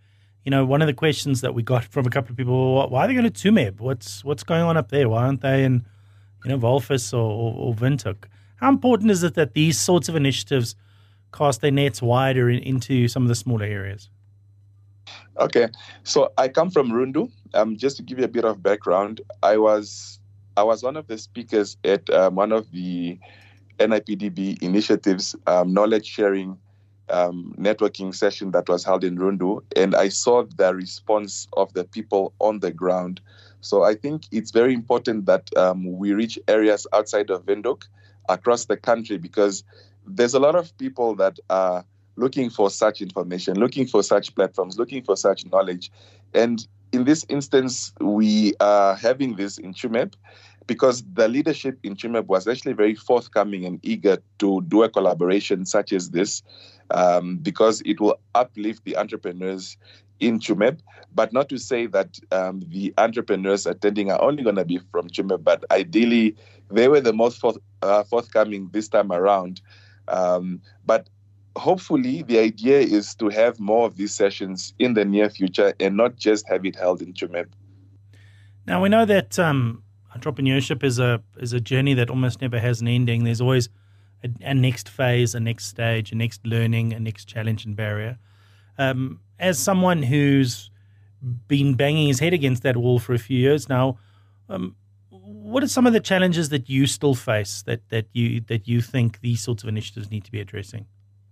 you know, one of the questions that we got from a couple of people, why are they going to Tsumeb? What's what's going on up there? Why aren't they in, you know, Walvis or, or, or Windhoek? How important is it that these sorts of initiatives cast their nets wider in, into some of the smaller areas? Okay, so I come from Rundu. Um, just to give you a bit of background, I was I was one of the speakers at um, one of the N I P D B initiatives, um, knowledge sharing um, networking session that was held in Rundu, and I saw the response of the people on the ground. So I think it's very important that um, we reach areas outside of Windhoek, across the country, because there's a lot of people that are looking for such information, looking for such platforms, looking for such knowledge. And in this instance, we are having this in Tsumeb because the leadership in Tsumeb was actually very forthcoming and eager to do a collaboration such as this, um, because it will uplift the entrepreneurs in Tsumeb, but not to say that um, the entrepreneurs attending are only going to be from Tsumeb, but ideally they were the most forth, uh, forthcoming this time around. Um, but hopefully the idea is to have more of these sessions in the near future and not just have it held in Tsumeb. Now, we know that um, entrepreneurship is a is a journey that almost never has an ending. There's always a, a next phase, a next stage, a next learning, a next challenge and barrier. Um, as someone who's been banging his head against that wall for a few years now, um, what are some of the challenges that you still face that, that you that you think these sorts of initiatives need to be addressing?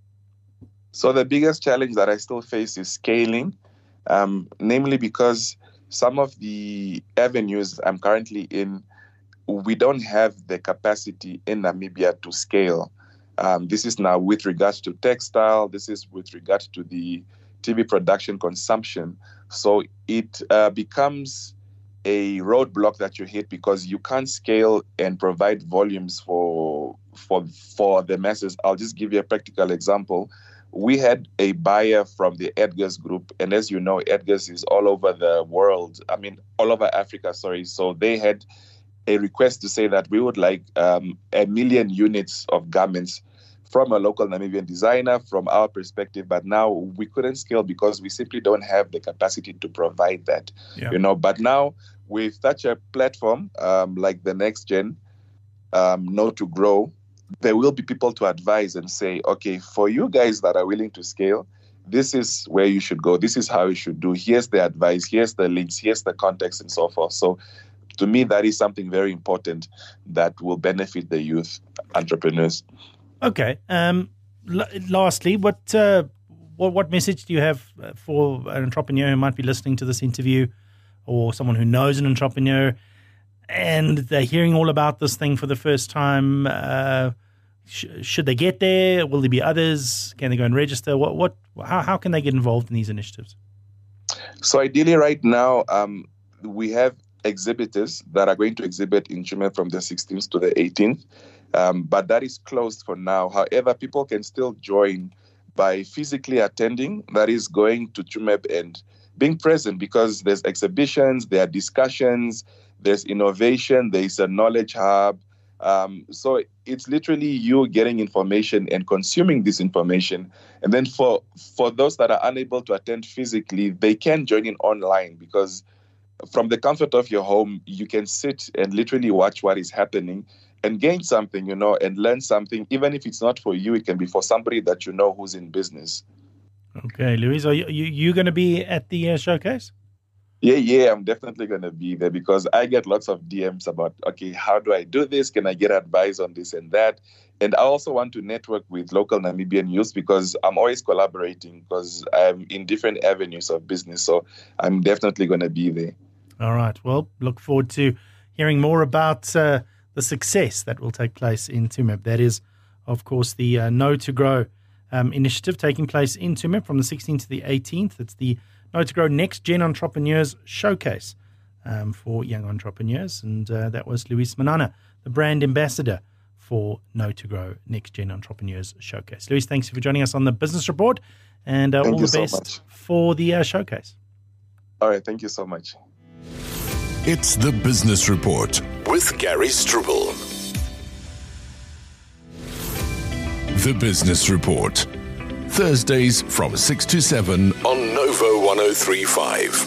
So the biggest challenge that I still face is scaling, um, namely because some of the avenues I'm currently in, we don't have the capacity in Namibia to scale. Um, this is now with regards to textile. This is with regards to the T V production consumption. So it uh, becomes a roadblock that you hit because you can't scale and provide volumes for for for the masses. I'll just give you a practical example. We had a buyer from the Edgars Group, and as you know, Edgars is all over the world. I mean, all over Africa, sorry. So they had a request to say that we would like um, a million units of garments from a local Namibian designer from our perspective, but now we couldn't scale because we simply don't have the capacity to provide that, yeah. you know. But now with such a platform um, like the Next Gen, um, Know to Grow, there will be people to advise and say, okay, for you guys that are willing to scale, this is where you should go. This is how you should do. Here's the advice. Here's the links. Here's the context and so forth. So to me, that is something very important that will benefit the youth entrepreneurs. Okay. Um, l- lastly, what, uh, what what message do you have for an entrepreneur who might be listening to this interview, or someone who knows an entrepreneur and they're hearing all about this thing for the first time? Uh, sh- should they get there? Will there be others? Can they go and register? What what how how can they get involved in these initiatives? So ideally, right now, um, we have exhibitors that are going to exhibit in Tsumeb from the sixteenth to the eighteenth. Um, but that is closed for now. However, people can still join by physically attending, that is going to Tsumeb and being present, because there's exhibitions, there are discussions, there's innovation, there's a knowledge hub. Um, so it's literally you getting information and consuming this information. And then for, for those that are unable to attend physically, they can join in online, because from the comfort of your home, you can sit and literally watch what is happening and gain something, you know, and learn something. Even if it's not for you, it can be for somebody that you know who's in business. Okay, Louise, are you, you, you going to be at the uh, showcase? Yeah, yeah, I'm definitely going to be there, because I get lots of D Ms about, okay, how do I do this? Can I get advice on this and that? And I also want to network with local Namibian youth, because I'm always collaborating, because I'm in different avenues of business. So I'm definitely going to be there. All right. Well, look forward to hearing more about uh, the success that will take place in Tsumeb. That is, of course, the uh, Know to Grow um, initiative taking place in Tsumeb from the sixteenth to the eighteenth. It's the Know to Grow Next Gen Entrepreneurs Showcase um, for young entrepreneurs. And uh, that was Louise Manana, the brand ambassador for Know to Grow Next Gen Entrepreneurs Showcase. Louise, thanks for joining us on the Business Report, and uh, all the best so for the uh, showcase. All right. Thank you so much. It's the Business Report with Gary Struble. The Business Report, Thursdays from six to seven on Novo one oh three point five.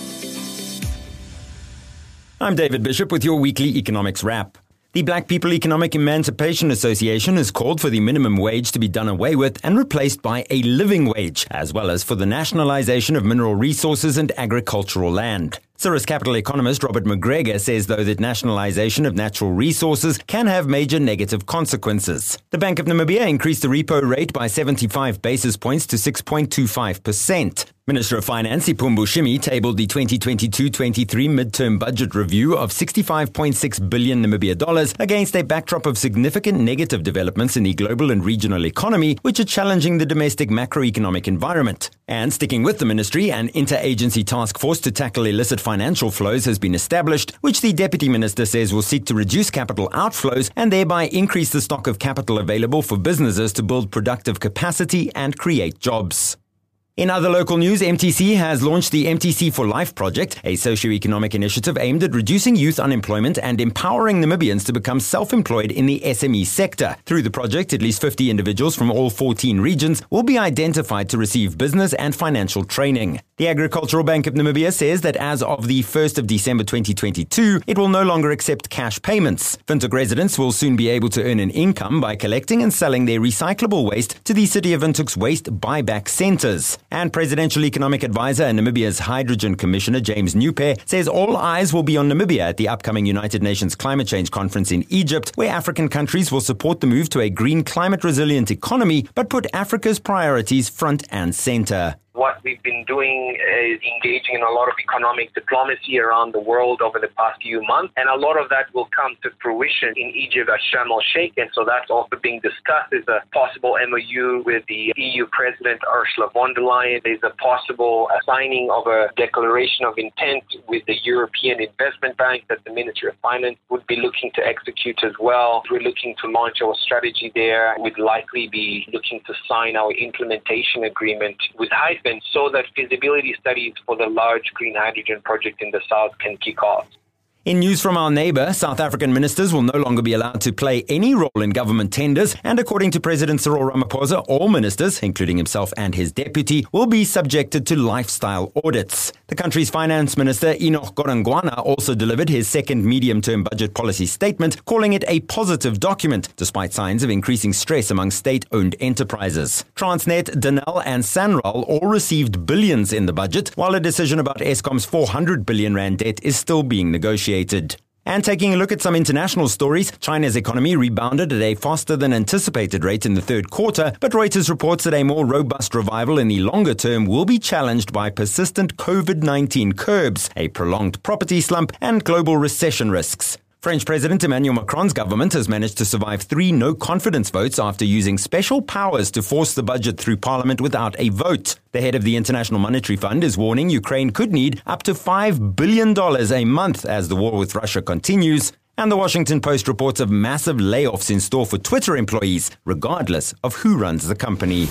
I'm David Bishop with your weekly economics wrap. The Black People Economic Emancipation Association has called for the minimum wage to be done away with and replaced by a living wage, as well as for the nationalization of mineral resources and agricultural land. Cirrus Capital economist Robert McGregor says, though, that nationalization of natural resources can have major negative consequences. The Bank of Namibia increased the repo rate by seventy-five basis points to six point two five percent. Minister of Finance Ipumbu Shimi tabled the twenty twenty-two twenty-three midterm budget review of sixty-five point six billion Namibia dollars against a backdrop of significant negative developments in the global and regional economy, which are challenging the domestic macroeconomic environment. And sticking with the ministry, an interagency task force to tackle illicit financial flows has been established, which the Deputy Minister says will seek to reduce capital outflows and thereby increase the stock of capital available for businesses to build productive capacity and create jobs. In other local news, M T C has launched the M T C for Life project, a socio-economic initiative aimed at reducing youth unemployment and empowering Namibians to become self-employed in the S M E sector. Through the project, at least fifty individuals from all fourteen regions will be identified to receive business and financial training. The Agricultural Bank of Namibia says that as of the first of December twenty twenty-two, it will no longer accept cash payments. Windhoek residents will soon be able to earn an income by collecting and selling their recyclable waste to the City of Windhoek's waste buyback centres. And Presidential Economic Advisor and Namibia's Hydrogen Commissioner James Newpair says all eyes will be on Namibia at the upcoming United Nations Climate Change Conference in Egypt, where African countries will support the move to a green climate-resilient economy, but put Africa's priorities front and centre. What we've been doing is engaging in a lot of economic diplomacy around the world over the past few months, and a lot of that will come to fruition in Egypt at Sharm el-Sheikh, and so that's also being discussed. There's a possible M O U with the E U President Ursula von der Leyen. There's a possible signing of a declaration of intent with the European Investment Bank that the Ministry of Finance would be looking to execute as well. We're looking to launch our strategy there. We'd likely be looking to sign our implementation agreement with Hype, so that feasibility studies for the large green hydrogen project in the south can kick off. In news from our neighbour, South African ministers will no longer be allowed to play any role in government tenders, and according to President Cyril Ramaphosa, all ministers, including himself and his deputy, will be subjected to lifestyle audits. The country's finance minister, Enoch Godongwana, also delivered his second medium-term budget policy statement, calling it a positive document, despite signs of increasing stress among state-owned enterprises. Transnet, Denel and Sanral all received billions in the budget, while a decision about Eskom's four hundred billion rand debt is still being negotiated. And taking a look at some international stories, China's economy rebounded at a faster than anticipated rate in the third quarter, but Reuters reports that a more robust revival in the longer term will be challenged by persistent COVID nineteen curbs, a prolonged property slump, and global recession risks. French President Emmanuel Macron's government has managed to survive three no-confidence votes after using special powers to force the budget through parliament without a vote. The head of the International Monetary Fund is warning Ukraine could need up to five billion dollars a month as the war with Russia continues. And the Washington Post reports of massive layoffs in store for Twitter employees, regardless of who runs the company.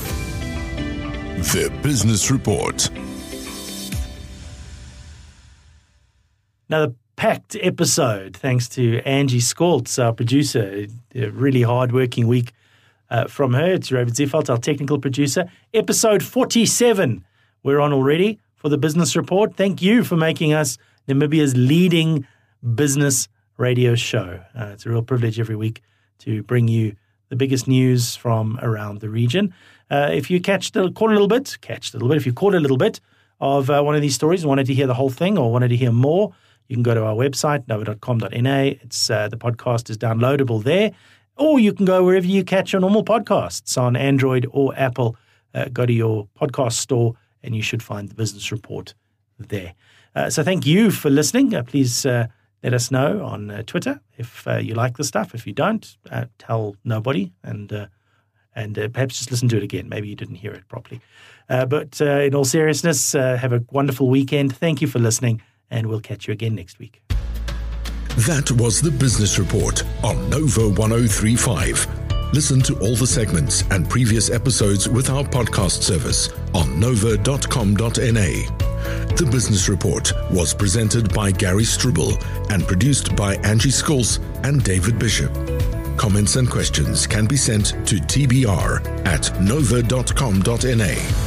The Business Report. Now, the packed episode, thanks to Angie Skoltz, our producer. A really hard-working week uh, from her. It's David Zefalt, our technical producer. Episode forty-seven, we're on already for the Business Report. Thank you for making us Namibia's leading business radio show. Uh, it's a real privilege every week to bring you the biggest news from around the region. Uh, if you catch the, caught a little bit, catch a little bit, if you caught a little bit of uh, one of these stories and wanted to hear the whole thing or wanted to hear more, you can go to our website, novo dot com dot n a. It's uh, the podcast is downloadable there. Or you can go wherever you catch your normal podcasts on Android or Apple. Uh, go to your podcast store and you should find the Business Report there. Uh, so thank you for listening. Uh, please uh, let us know on uh, Twitter if uh, you like the stuff. If you don't, uh, tell nobody and uh, and uh, perhaps just listen to it again. Maybe you didn't hear it properly. Uh, but uh, in all seriousness, uh, have a wonderful weekend. Thank you for listening. And we'll catch you again next week. That was the Business Report on Novo one oh three point five. Listen to all the segments and previous episodes with our podcast service on novo dot com dot n a. The Business Report was presented by Gary Struble and produced by Angie Skoltz and David Bishop. Comments and questions can be sent to t b r at nova dot com dot n a.